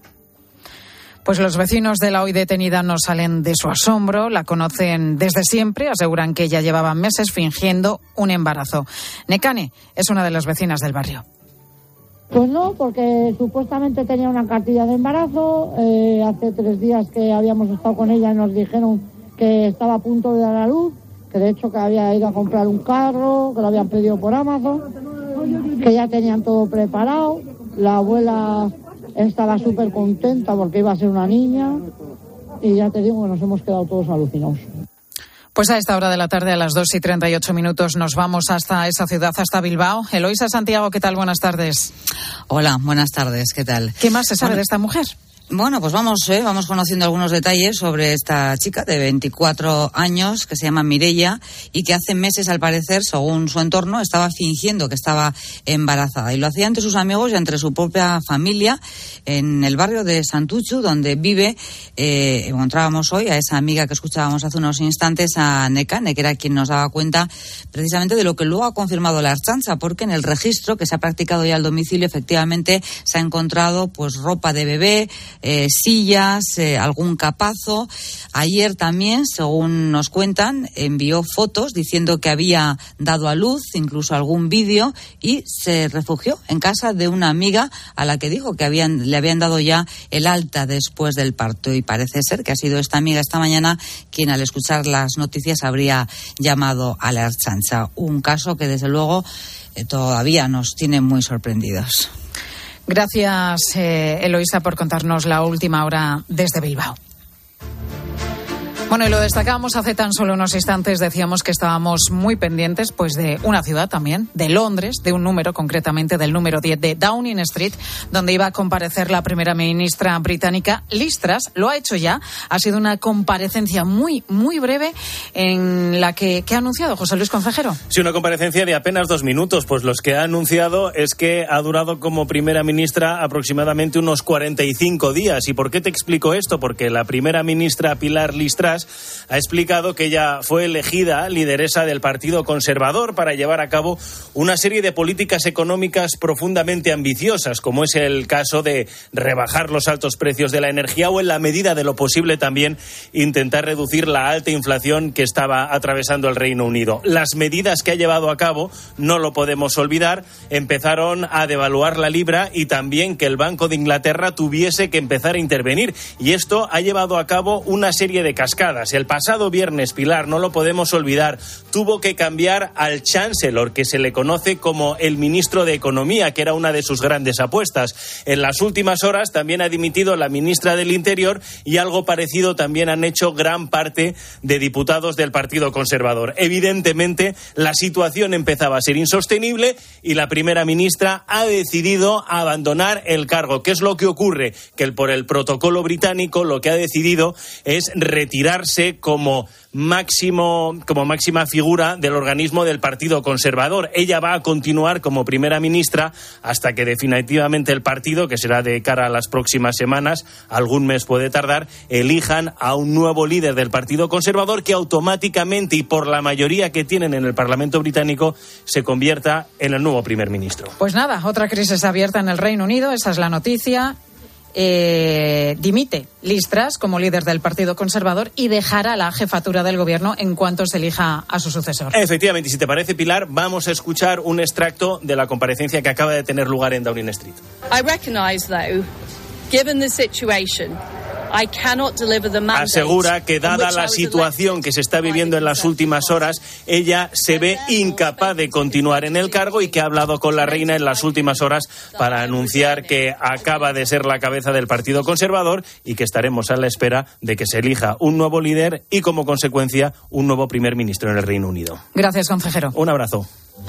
Pues los vecinos de la hoy detenida no salen de su asombro, la conocen desde siempre, aseguran que ya llevaban meses fingiendo un embarazo. Nekane es una de las vecinas del barrio. Pues no, porque supuestamente tenía una cartilla de embarazo, eh, hace tres días que habíamos estado con ella y nos dijeron que estaba a punto de dar a luz, que de hecho que había ido a comprar un carro, que lo habían pedido por Amazon, que ya tenían todo preparado, la abuela estaba súper contenta porque iba a ser una niña y ya te digo que nos hemos quedado todos alucinados. Pues a esta hora de la tarde, a las dos y treinta y ocho minutos, nos vamos hasta esa ciudad, hasta Bilbao. Eloísa Santiago, ¿qué tal? Buenas tardes. Hola, buenas tardes, ¿qué tal? ¿Qué más se sabe bueno, de esta mujer? Bueno, pues vamos, eh, vamos conociendo algunos detalles sobre esta chica de veinticuatro años que se llama Mireia y que hace meses, al parecer, según su entorno, estaba fingiendo que estaba embarazada. Y lo hacía entre sus amigos y entre su propia familia en el barrio de Santuchu, donde vive. Eh, encontrábamos hoy a esa amiga que escuchábamos hace unos instantes, a Nekane, que era quien nos daba cuenta precisamente de lo que luego ha confirmado la Ertzaintza, porque en el registro que se ha practicado ya al domicilio, efectivamente, se ha encontrado pues ropa de bebé, Eh, sillas, eh, algún capazo. Ayer también, según nos cuentan, envió fotos diciendo que había dado a luz, incluso algún vídeo, y se refugió en casa de una amiga a la que dijo que habían, le habían dado ya el alta después del parto. Y parece ser que ha sido esta amiga esta mañana quien, al escuchar las noticias, habría llamado a la Ertzaintza. Un caso que, desde luego, eh, todavía nos tiene muy sorprendidos. Gracias, eh, Eloísa, por contarnos la última hora desde Bilbao. Bueno, y lo destacábamos hace tan solo unos instantes, decíamos que estábamos muy pendientes pues de una ciudad también, de Londres, de un número, concretamente del número diez de Downing Street, donde iba a comparecer la primera ministra británica, Liz Truss. Lo ha hecho ya, ha sido una comparecencia muy, muy breve en la que, ¿qué ha anunciado José Luis Concejero? Sí, una comparecencia de apenas dos minutos, pues los que ha anunciado es que ha durado como primera ministra aproximadamente unos cuarenta y cinco días. ¿Y por qué te explico esto? Porque la primera ministra Pilar Liz Truss ha explicado que ella fue elegida lideresa del Partido Conservador para llevar a cabo una serie de políticas económicas profundamente ambiciosas, como es el caso de rebajar los altos precios de la energía o, en la medida de lo posible, también intentar reducir la alta inflación que estaba atravesando el Reino Unido. Las medidas que ha llevado a cabo, no lo podemos olvidar, empezaron a devaluar la libra y también que el Banco de Inglaterra tuviese que empezar a intervenir. Y esto ha llevado a cabo una serie de cascadas. El pasado viernes, Pilar, no lo podemos olvidar, tuvo que cambiar al Chancellor, que se le conoce como el ministro de Economía, que era una de sus grandes apuestas. En las últimas horas también ha dimitido la ministra del Interior y algo parecido también han hecho gran parte de diputados del Partido Conservador. Evidentemente, la situación empezaba a ser insostenible y la primera ministra ha decidido abandonar el cargo. ¿Qué es lo que ocurre? Que por el protocolo británico lo que ha decidido es retirar como máximo, como máxima figura del organismo del Partido Conservador. Ella va a continuar como primera ministra hasta que definitivamente el partido, que será de cara a las próximas semanas, algún mes puede tardar, elijan a un nuevo líder del Partido Conservador que automáticamente y por la mayoría que tienen en el Parlamento británico se convierta en el nuevo primer ministro. Pues nada, otra crisis abierta en el Reino Unido, esa es la noticia. Eh, dimite Liz Truss como líder del Partido Conservador y dejará la jefatura del gobierno en cuanto se elija a su sucesor. Efectivamente, y si te parece, Pilar, vamos a escuchar un extracto de la comparecencia que acaba de tener lugar en Downing Street. I recognize, though, given the situation, I cannot deliver the mandate. Asegura que, dada la situación que se está viviendo en las últimas horas, ella se ve incapaz de continuar en el cargo y que ha hablado con la reina en las últimas horas para anunciar que acaba de ser la cabeza del Partido Conservador y que estaremos a la espera de que se elija un nuevo líder y, como consecuencia, un nuevo primer ministro en el Reino Unido. Gracias, consejero. Un abrazo.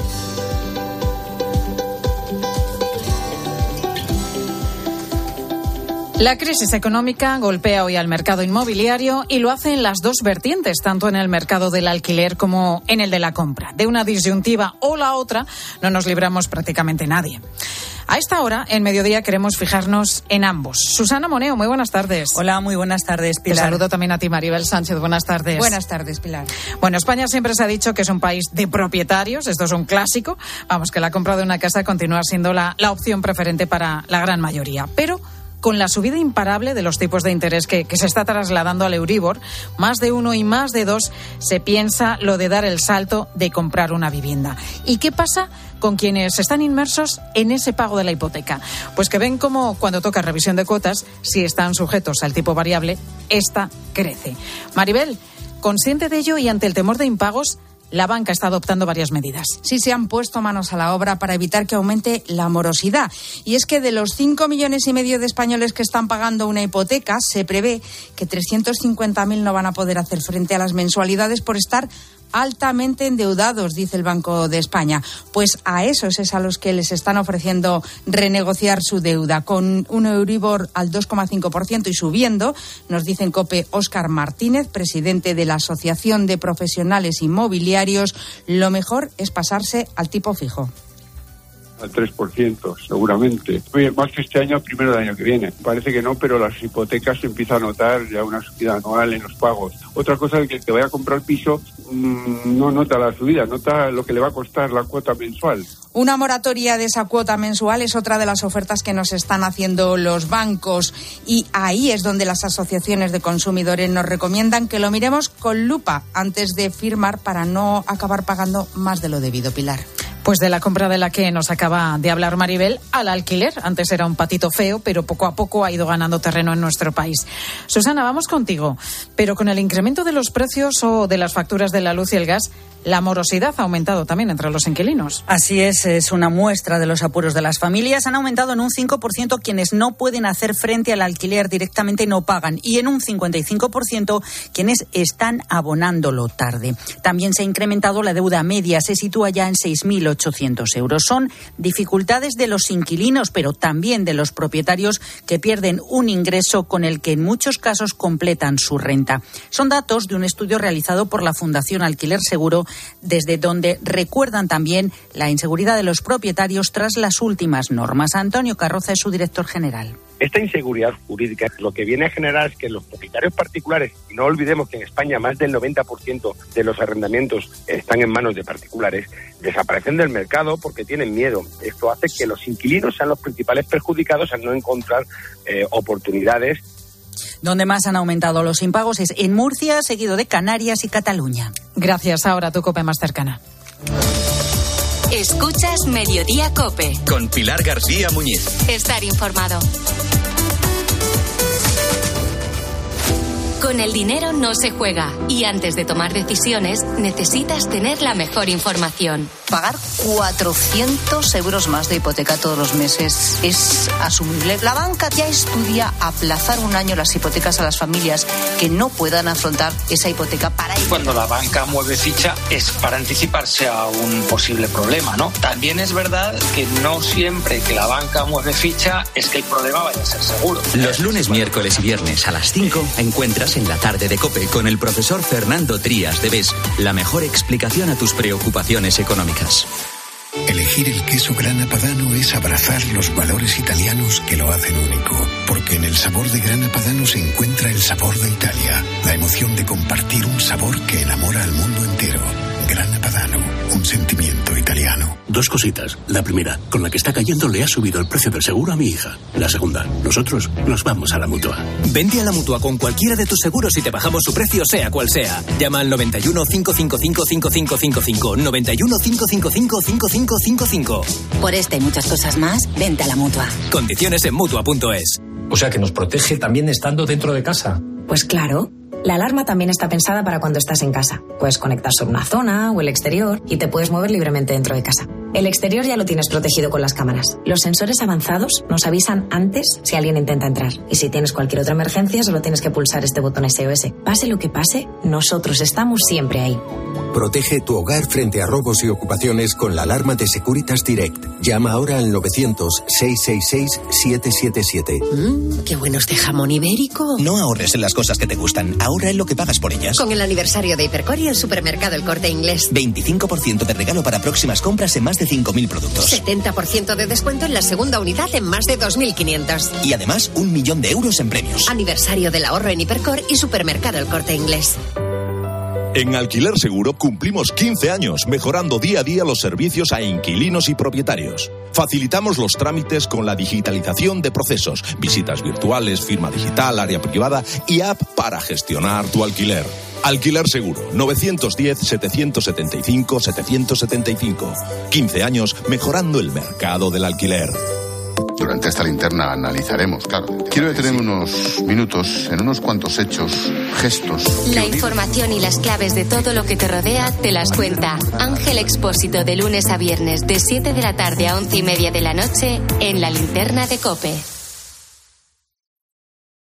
La crisis económica golpea hoy al mercado inmobiliario y lo hace en las dos vertientes, tanto en el mercado del alquiler como en el de la compra. De una disyuntiva o la otra no nos libramos prácticamente nadie. A esta hora, en Mediodía, queremos fijarnos en ambos. Susana Moneo, muy buenas tardes. Hola, muy buenas tardes, Pilar. Te saludo también a ti, Maribel Sánchez. Buenas tardes. Buenas tardes, Pilar. Bueno, España siempre se ha dicho que es un país de propietarios. Esto es un clásico. Vamos, que la compra de una casa continúa siendo la, la opción preferente para la gran mayoría. Pero con la subida imparable de los tipos de interés que, que se está trasladando al Euribor, más de uno y más de dos se piensa lo de dar el salto de comprar una vivienda. ¿Y qué pasa con quienes están inmersos en ese pago de la hipoteca? Pues que ven como cuando toca revisión de cuotas, si están sujetos al tipo variable, esta crece. Maribel, consciente de ello y ante el temor de impagos, la banca está adoptando varias medidas. Sí, se han puesto manos a la obra para evitar que aumente la morosidad. Y es que de los cinco millones y medio de españoles que están pagando una hipoteca, se prevé que trescientos cincuenta mil no van a poder hacer frente a las mensualidades por estar altamente endeudados, dice el Banco de España. Pues a esos es a los que les están ofreciendo renegociar su deuda con un Euribor al dos coma cinco por ciento y subiendo, nos dice en COPE Óscar Martínez, presidente de la Asociación de Profesionales Inmobiliarios. Lo mejor es pasarse al tipo fijo. Al tres por ciento, seguramente. Oye, más que este año, primero del año que viene. Parece que no, pero las hipotecas se empieza a notar ya una subida anual en los pagos. Otra cosa es que el que vaya a comprar piso mmm, no nota la subida, nota lo que le va a costar la cuota mensual. Una moratoria de esa cuota mensual es otra de las ofertas que nos están haciendo los bancos y ahí es donde las asociaciones de consumidores nos recomiendan que lo miremos con lupa antes de firmar para no acabar pagando más de lo debido, Pilar. Pues de la compra de la que nos acaba de hablar Maribel al alquiler. Antes era un patito feo, pero poco a poco ha ido ganando terreno en nuestro país. Susana, vamos contigo. Pero con el incremento de los precios o de las facturas de la luz y el gas, la morosidad ha aumentado también entre los inquilinos. Así es, es una muestra de los apuros de las familias. Han aumentado en un cinco por ciento quienes no pueden hacer frente al alquiler directamente y no pagan. Y en un cincuenta y cinco por ciento quienes están abonándolo tarde. También se ha incrementado la deuda media, se sitúa ya en seis mil ochocientos euros. Son dificultades de los inquilinos, pero también de los propietarios que pierden un ingreso con el que en muchos casos completan su renta. Son datos de un estudio realizado por la Fundación Alquiler Seguro, desde donde recuerdan también la inseguridad de los propietarios tras las últimas normas. Antonio Carroza es su director general. Esta inseguridad jurídica lo que viene a generar es que los propietarios particulares, y no olvidemos que en España más del noventa por ciento de los arrendamientos están en manos de particulares, desaparecen del mercado porque tienen miedo. Esto hace que los inquilinos sean los principales perjudicados al no encontrar eh, oportunidades. Donde más han aumentado los impagos es en Murcia, seguido de Canarias y Cataluña. Gracias. Ahora tu COPE más cercana. Escuchas Mediodía COPE. Con Pilar García Muñiz. Estar informado. Con el dinero no se juega y antes de tomar decisiones necesitas tener la mejor información. Pagar cuatrocientos euros más de hipoteca todos los meses es asumible. La banca ya estudia aplazar un año las hipotecas a las familias que no puedan afrontar esa hipoteca para ello. Cuando la banca mueve ficha es para anticiparse a un posible problema, ¿no? También es verdad que no siempre que la banca mueve ficha es que el problema vaya a ser seguro. Los lunes, miércoles y viernes a las cinco encuentras en la tarde de COPE con el profesor Fernando Trías de Bes la mejor explicación a tus preocupaciones económicas. Elegir el queso Grana Padano es abrazar los valores italianos que lo hacen único, porque en el sabor de Grana Padano se encuentra el sabor de Italia, la emoción de compartir un sabor que enamora al mundo entero. Grana Padano, un sentimiento italiano. Dos cositas. La primera, con la que está cayendo le ha subido el precio del seguro a mi hija. La segunda, nosotros nos vamos a la Mutua. Vente a la Mutua con cualquiera de tus seguros y te bajamos su precio sea cual sea. Llama al noventa y uno, cinco cinco cinco, cinco cinco cinco cinco, noventa y uno, cinco cinco cinco, cinco cinco cinco cinco. Por esta y muchas cosas más, vente a la Mutua. Condiciones en Mutua punto es. O sea que nos protege también estando dentro de casa. Pues claro. La alarma también está pensada para cuando estás en casa. Puedes conectar sobre una zona o el exterior y te puedes mover libremente dentro de casa. El exterior ya lo tienes protegido con las cámaras. Los sensores avanzados nos avisan antes si alguien intenta entrar. Y si tienes cualquier otra emergencia, solo tienes que pulsar este botón S O S. Pase lo que pase, nosotros estamos siempre ahí. Protege tu hogar frente a robos y ocupaciones con la alarma de Securitas Direct. Llama ahora al novecientos, seiscientos sesenta y seis, setecientos setenta y siete. Mmm, qué bueno este jamón ibérico. No ahorres en las cosas que te gustan, ahorra en lo que pagas por ellas. Con el aniversario de Hipercor y el supermercado El Corte Inglés. veinticinco por ciento de regalo para próximas compras en más de cinco mil productos. setenta por ciento de descuento en la segunda unidad en más de dos mil quinientos. Y además, un millón de euros en premios. Aniversario del ahorro en Hipercor y supermercado El Corte Inglés. En Alquiler Seguro cumplimos quince años mejorando día a día los servicios a inquilinos y propietarios. Facilitamos los trámites con la digitalización de procesos, visitas virtuales, firma digital, área privada y app para gestionar tu alquiler. Alquiler Seguro, novecientos diez, setecientos setenta y cinco, setecientos setenta y cinco. quince años mejorando el mercado del alquiler. Durante esta linterna analizaremos, claro. Quiero detenerme unos minutos en unos cuantos hechos, gestos. La información y las claves de todo lo que te rodea te las cuenta Ángel Expósito de lunes a viernes de siete de la tarde a once y media de la noche en la linterna de COPE.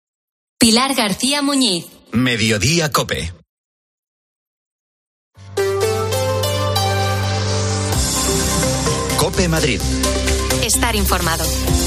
Pilar García Muñiz. Mediodía COPE. COPE Madrid. Estar informado.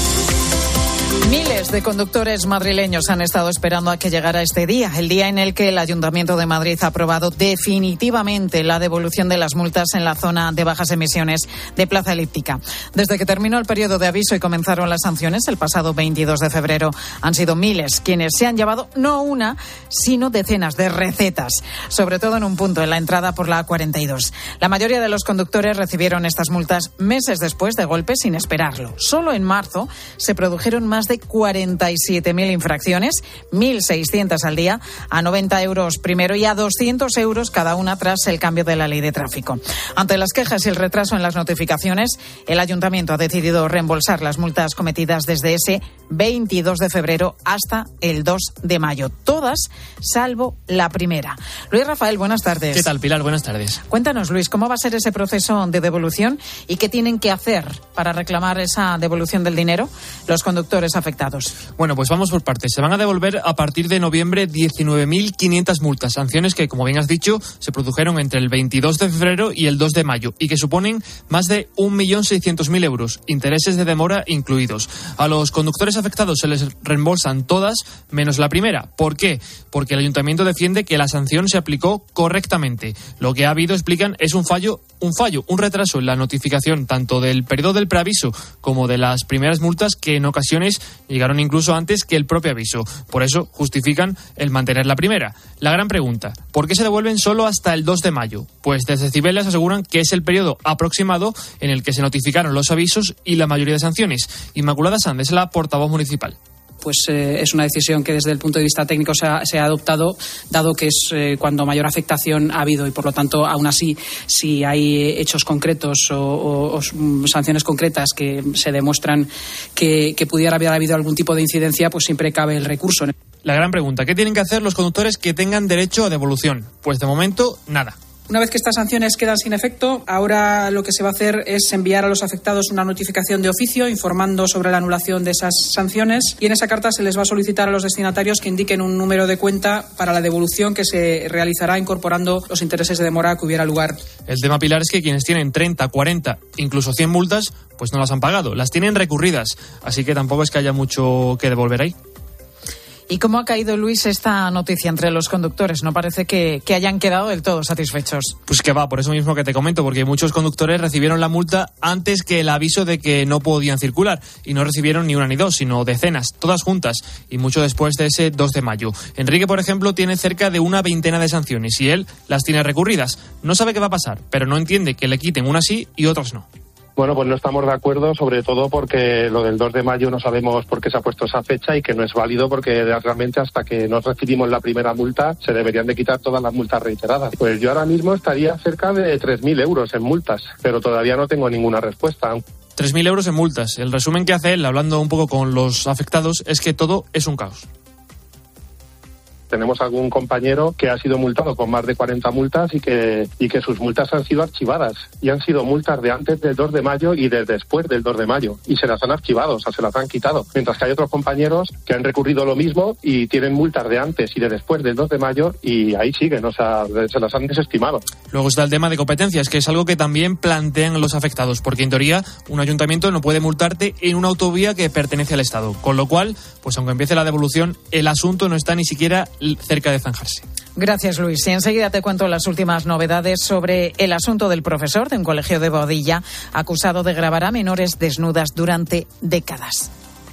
Miles de conductores madrileños han estado esperando a que llegara este día, el día en el que el Ayuntamiento de Madrid ha aprobado definitivamente la devolución de las multas en la zona de bajas emisiones de Plaza Elíptica. Desde que terminó el periodo de aviso y comenzaron las sanciones el pasado veintidós de febrero, han sido miles quienes se han llevado no una, sino decenas de recetas, sobre todo en un punto, en la entrada por la A cuarenta y dos. La mayoría de los conductores recibieron estas multas meses después, de golpe, sin esperarlo. Solo en marzo se produjeron más de cuarenta y siete mil infracciones, mil seiscientas al día, a noventa euros primero y a doscientos euros cada una tras el cambio de la ley de tráfico. Ante las quejas y el retraso en las notificaciones, el Ayuntamiento ha decidido reembolsar las multas cometidas desde ese veintidós de febrero hasta el dos de mayo. Todas, salvo la primera. Luis Rafael, buenas tardes. ¿Qué tal, Pilar? Buenas tardes. Cuéntanos, Luis, ¿cómo va a ser ese proceso de devolución y qué tienen que hacer para reclamar esa devolución del dinero los conductores afectados? Bueno, pues vamos por partes. Se van a devolver a partir de noviembre diecinueve mil quinientas multas, sanciones que, como bien has dicho, se produjeron entre el veintidós de febrero y el dos de mayo y que suponen más de un millón seiscientos mil euros, intereses de demora incluidos. A los conductores afectados se les reembolsan todas menos la primera. ¿Por qué? Porque el Ayuntamiento defiende que la sanción se aplicó correctamente. Lo que ha habido, explican, es un fallo, un fallo, un retraso en la notificación tanto del periodo del preaviso como de las primeras multas que en ocasiones llegaron incluso antes que el propio aviso. Por eso justifican el mantener la primera. La gran pregunta, ¿por qué se devuelven solo hasta el dos de mayo? Pues desde Cibeles aseguran que es el periodo aproximado en el que se notificaron los avisos y la mayoría de sanciones. Inmaculada Sanz es la portavoz municipal. Pues eh, es una decisión que desde el punto de vista técnico se ha, se ha adoptado, dado que es eh, cuando mayor afectación ha habido y, por lo tanto, aún así, si hay hechos concretos o, o, o sanciones concretas que se demuestran que, que pudiera haber habido algún tipo de incidencia, pues siempre cabe el recurso. La gran pregunta, ¿qué tienen que hacer los conductores que tengan derecho a devolución? Pues de momento, nada. Una vez que estas sanciones quedan sin efecto, ahora lo que se va a hacer es enviar a los afectados una notificación de oficio informando sobre la anulación de esas sanciones, y en esa carta se les va a solicitar a los destinatarios que indiquen un número de cuenta para la devolución que se realizará incorporando los intereses de demora que hubiera lugar. El tema, Pilar, es que quienes tienen treinta, cuarenta, incluso cien multas, pues no las han pagado, las tienen recurridas, así que tampoco es que haya mucho que devolver ahí. ¿Y cómo ha caído, Luis, esta noticia entre los conductores? No parece que, que hayan quedado del todo satisfechos. Pues que va, por eso mismo que te comento, porque muchos conductores recibieron la multa antes que el aviso de que no podían circular, y no recibieron ni una ni dos, sino decenas, todas juntas, y mucho después de ese dos de mayo. Enrique, por ejemplo, tiene cerca de una veintena de sanciones, y él las tiene recurridas. No sabe qué va a pasar, pero no entiende que le quiten unas sí y otras no. Bueno, pues no estamos de acuerdo, sobre todo porque lo del dos de mayo no sabemos por qué se ha puesto esa fecha y que no es válido, porque realmente hasta que no recibimos la primera multa se deberían de quitar todas las multas reiteradas. Pues yo ahora mismo estaría cerca de tres mil euros en multas, pero todavía no tengo ninguna respuesta. tres mil euros en multas. El resumen que hace él, hablando un poco con los afectados, es que todo es un caos. Tenemos algún compañero que ha sido multado con más de cuarenta multas y que y que sus multas han sido archivadas. Y han sido multas de antes del dos de mayo y de después del dos de mayo. Y se las han archivado, o sea, se las han quitado. Mientras que hay otros compañeros que han recurrido lo mismo y tienen multas de antes y de después del dos de mayo y ahí siguen, o sea, se las han desestimado. Luego está el tema de competencias, que es algo que también plantean los afectados, porque en teoría un ayuntamiento no puede multarte en una autovía que pertenece al Estado. Con lo cual, pues aunque empiece la devolución, el asunto no está ni siquiera cerca de zanjarse. Gracias, Luis. Y enseguida te cuento las últimas novedades sobre el asunto del profesor de un colegio de Boadilla acusado de grabar a menores desnudas durante décadas.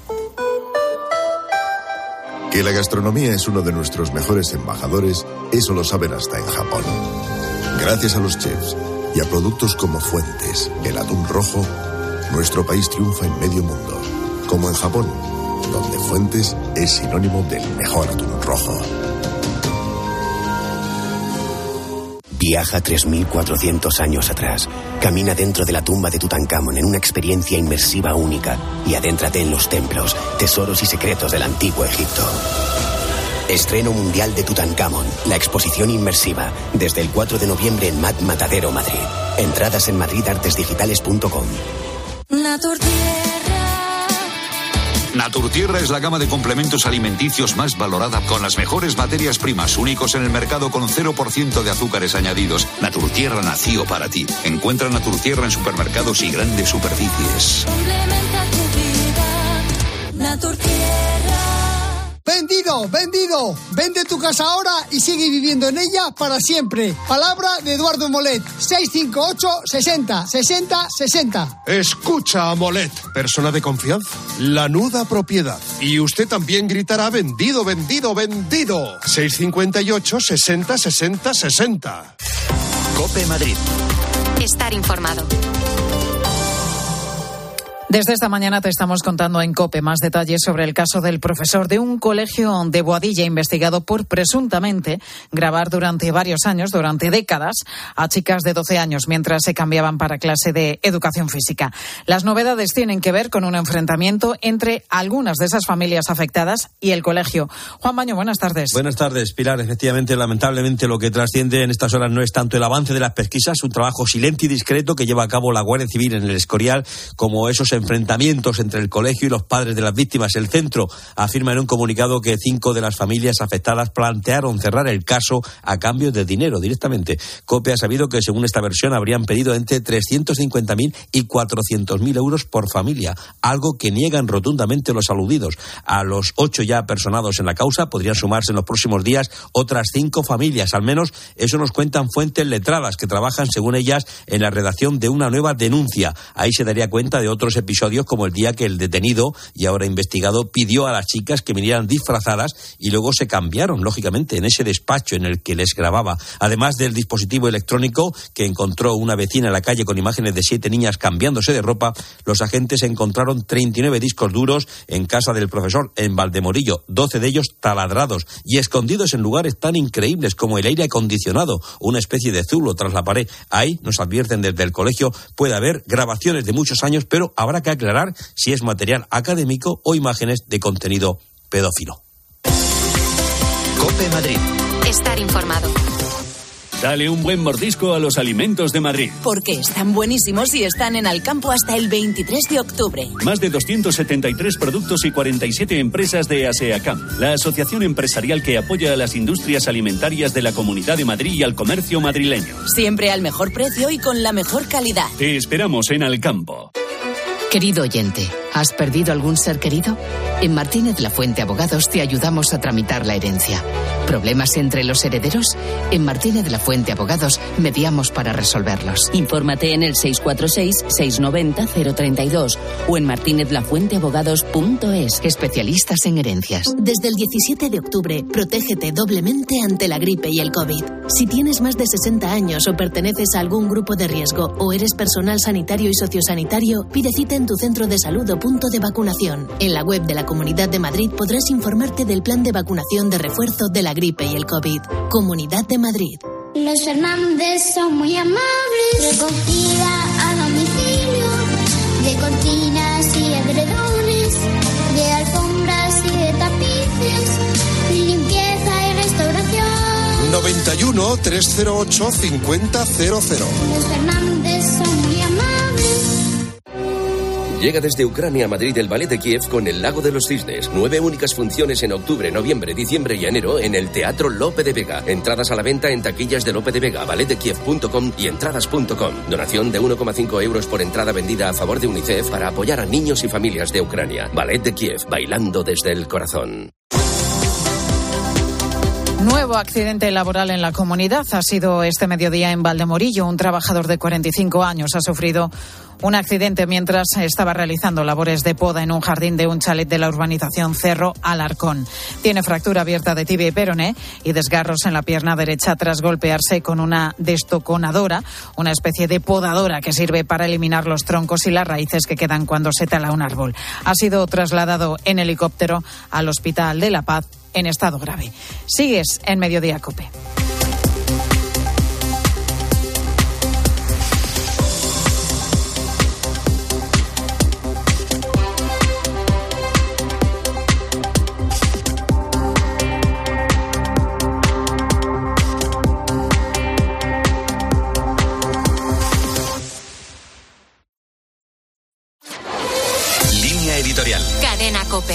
Que la gastronomía es uno de nuestros mejores embajadores, eso lo saben hasta en Japón. Gracias a los chefs y a productos como Fuentes, el atún rojo, nuestro país triunfa en medio mundo, como en Japón, donde Fuentes es sinónimo del mejor atún rojo. Viaja tres mil cuatrocientos años atrás. Camina dentro de la tumba de Tutankamón en una experiencia inmersiva única y adéntrate en los templos, tesoros y secretos del antiguo Egipto. Estreno mundial de Tutankamón, la exposición inmersiva, desde el cuatro de noviembre en M A D Matadero, Madrid. Entradas en madrid artes digitales punto com. Natur Tierra, Naturtierra es la gama de complementos alimenticios más valorada, con las mejores materias primas, únicos en el mercado, con cero por ciento de azúcares añadidos. Naturtierra nació para ti. Encuentra Naturtierra en supermercados y grandes superficies. Complementa tu vida, Naturtierra. ¡Vendido! ¡Vendido! Vende tu casa ahora y sigue viviendo en ella para siempre. Palabra de Eduardo Molet. seis cinco ocho, sesenta, sesenta, sesenta. Escucha a Molet, persona de confianza. Lanuda propiedad. Y usted también gritará vendido, vendido, vendido. seis cinco ocho, sesenta, sesenta, sesenta. COPE Madrid. Estar informado. Desde esta mañana te estamos contando en COPE más detalles sobre el caso del profesor de un colegio de Boadilla investigado por presuntamente grabar durante varios años, durante décadas, a chicas de doce años mientras se cambiaban para clase de educación física. Las novedades tienen que ver con un enfrentamiento entre algunas de esas familias afectadas y el colegio. Juan Baño, buenas tardes. Buenas tardes, Pilar. Efectivamente, lamentablemente lo que trasciende en estas horas no es tanto el avance de las pesquisas, un trabajo silente y discreto que lleva a cabo la Guardia Civil en el Escorial, como esos enfrentamientos entre el colegio y los padres de las víctimas. El centro afirma en un comunicado que cinco de las familias afectadas plantearon cerrar el caso a cambio de dinero directamente. COPE ha sabido que, según esta versión, habrían pedido entre trescientos cincuenta mil y cuatrocientos mil euros por familia, algo que niegan rotundamente los aludidos. A los ocho ya personados en la causa podrían sumarse en los próximos días otras cinco familias. Al menos eso nos cuentan fuentes letradas que trabajan, según ellas, en la redacción de una nueva denuncia. Ahí se daría cuenta de otros episodios episodios como el día que el detenido y ahora investigado pidió a las chicas que vinieran disfrazadas y luego se cambiaron, lógicamente, en ese despacho en el que les grababa. Además del dispositivo electrónico que encontró una vecina en la calle con imágenes de siete niñas cambiándose de ropa, los agentes encontraron treinta y nueve discos duros en casa del profesor en Valdemorillo, doce de ellos taladrados y escondidos en lugares tan increíbles como el aire acondicionado, una especie de zulo tras la pared. Ahí, nos advierten desde el colegio, puede haber grabaciones de muchos años, pero habrá que aclarar si es material académico o imágenes de contenido pedófilo. COPE Madrid. Estar informado. Dale un buen mordisco a los alimentos de Madrid. Porque están buenísimos y están en Alcampo hasta el veintitrés de octubre. Más de doscientos setenta y tres productos y cuarenta y siete empresas de ASEACAM, la asociación empresarial que apoya a las industrias alimentarias de la Comunidad de Madrid y al comercio madrileño. Siempre al mejor precio y con la mejor calidad. Te esperamos en Alcampo. Querido oyente, ¿has perdido algún ser querido? En Martínez La Fuente Abogados te ayudamos a tramitar la herencia. ¿Problemas entre los herederos? En Martínez La Fuente Abogados mediamos para resolverlos. Infórmate en el seis cuatro seis, seis nueve cero, cero tres dos o en martinez la fuente abogados punto es. Especialistas en herencias. Desde el diecisiete de octubre, protégete doblemente ante la gripe y el COVID. Si tienes más de sesenta años o perteneces a algún grupo de riesgo o eres personal sanitario y sociosanitario, pide cita en tu centro de salud o punto de vacunación. En la web de la Comunidad de Madrid podrás informarte del plan de vacunación de refuerzo de la gripe y el COVID. Comunidad de Madrid. Los Fernández son muy amables. Recogida a domicilio de cortinas y edredones, de alfombras y de tapices, limpieza y restauración. noventa y uno, trescientos ocho, cincuenta cero cero. Los Fernández son muy amables. Llega desde Ucrania a Madrid el Ballet de Kiev con El Lago de los Cisnes. Nueve únicas funciones en octubre, noviembre, diciembre y enero en el Teatro Lope de Vega. Entradas a la venta en taquillas de Lope de Vega, ballet de kiev punto com y entradas punto com. Donación de uno coma cinco euros por entrada vendida a favor de UNICEF para apoyar a niños y familias de Ucrania. Ballet de Kiev, bailando desde el corazón. Nuevo accidente laboral en la comunidad ha sido este mediodía en Valdemorillo. Un trabajador de cuarenta y cinco años ha sufrido un accidente mientras estaba realizando labores de poda en un jardín de un chalet de la urbanización Cerro Alarcón. Tiene fractura abierta de tibia y peroné y desgarros en la pierna derecha tras golpearse con una destoconadora, una especie de podadora que sirve para eliminar los troncos y las raíces que quedan cuando se tala un árbol. Ha sido trasladado en helicóptero al Hospital de La Paz en estado grave. Sigues en Mediodía COPE. Línea editorial. Cadena COPE.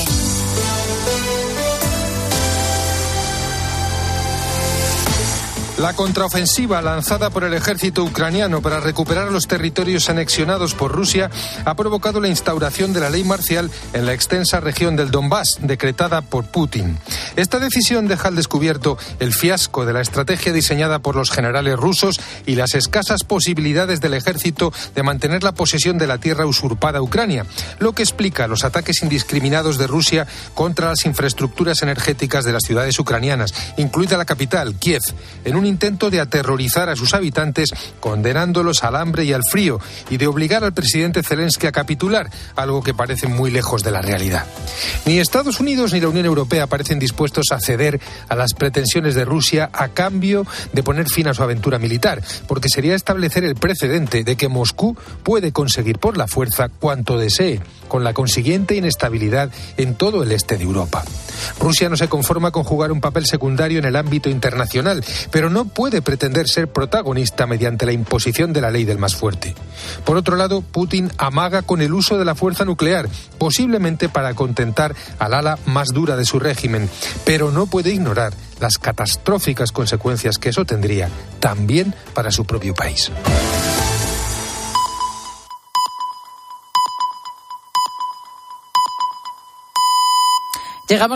La contraofensiva lanzada por el ejército ucraniano para recuperar los territorios anexionados por Rusia ha provocado la instauración de la ley marcial en la extensa región del Donbass, decretada por Putin. Esta decisión deja al descubierto el fiasco de la estrategia diseñada por los generales rusos y las escasas posibilidades del ejército de mantener la posesión de la tierra usurpada a Ucrania, lo que explica los ataques indiscriminados de Rusia contra las infraestructuras energéticas de las ciudades ucranianas, incluida la capital, Kiev, en un intento de aterrorizar a sus habitantes, condenándolos al hambre y al frío, y de obligar al presidente Zelensky a capitular, algo que parece muy lejos de la realidad. Ni Estados Unidos ni la Unión Europea parecen dispuestos a ceder a las pretensiones de Rusia a cambio de poner fin a su aventura militar, porque sería establecer el precedente de que Moscú puede conseguir por la fuerza cuanto desee, con la consiguiente inestabilidad en todo el este de Europa. Rusia no se conforma con jugar un papel secundario en el ámbito internacional, pero no puede pretender ser protagonista mediante la imposición de la ley del más fuerte. Por otro lado, Putin amaga con el uso de la fuerza nuclear, posiblemente para contentar al ala más dura de su régimen, pero no puede ignorar las catastróficas consecuencias que eso tendría también para su propio país. Llegamos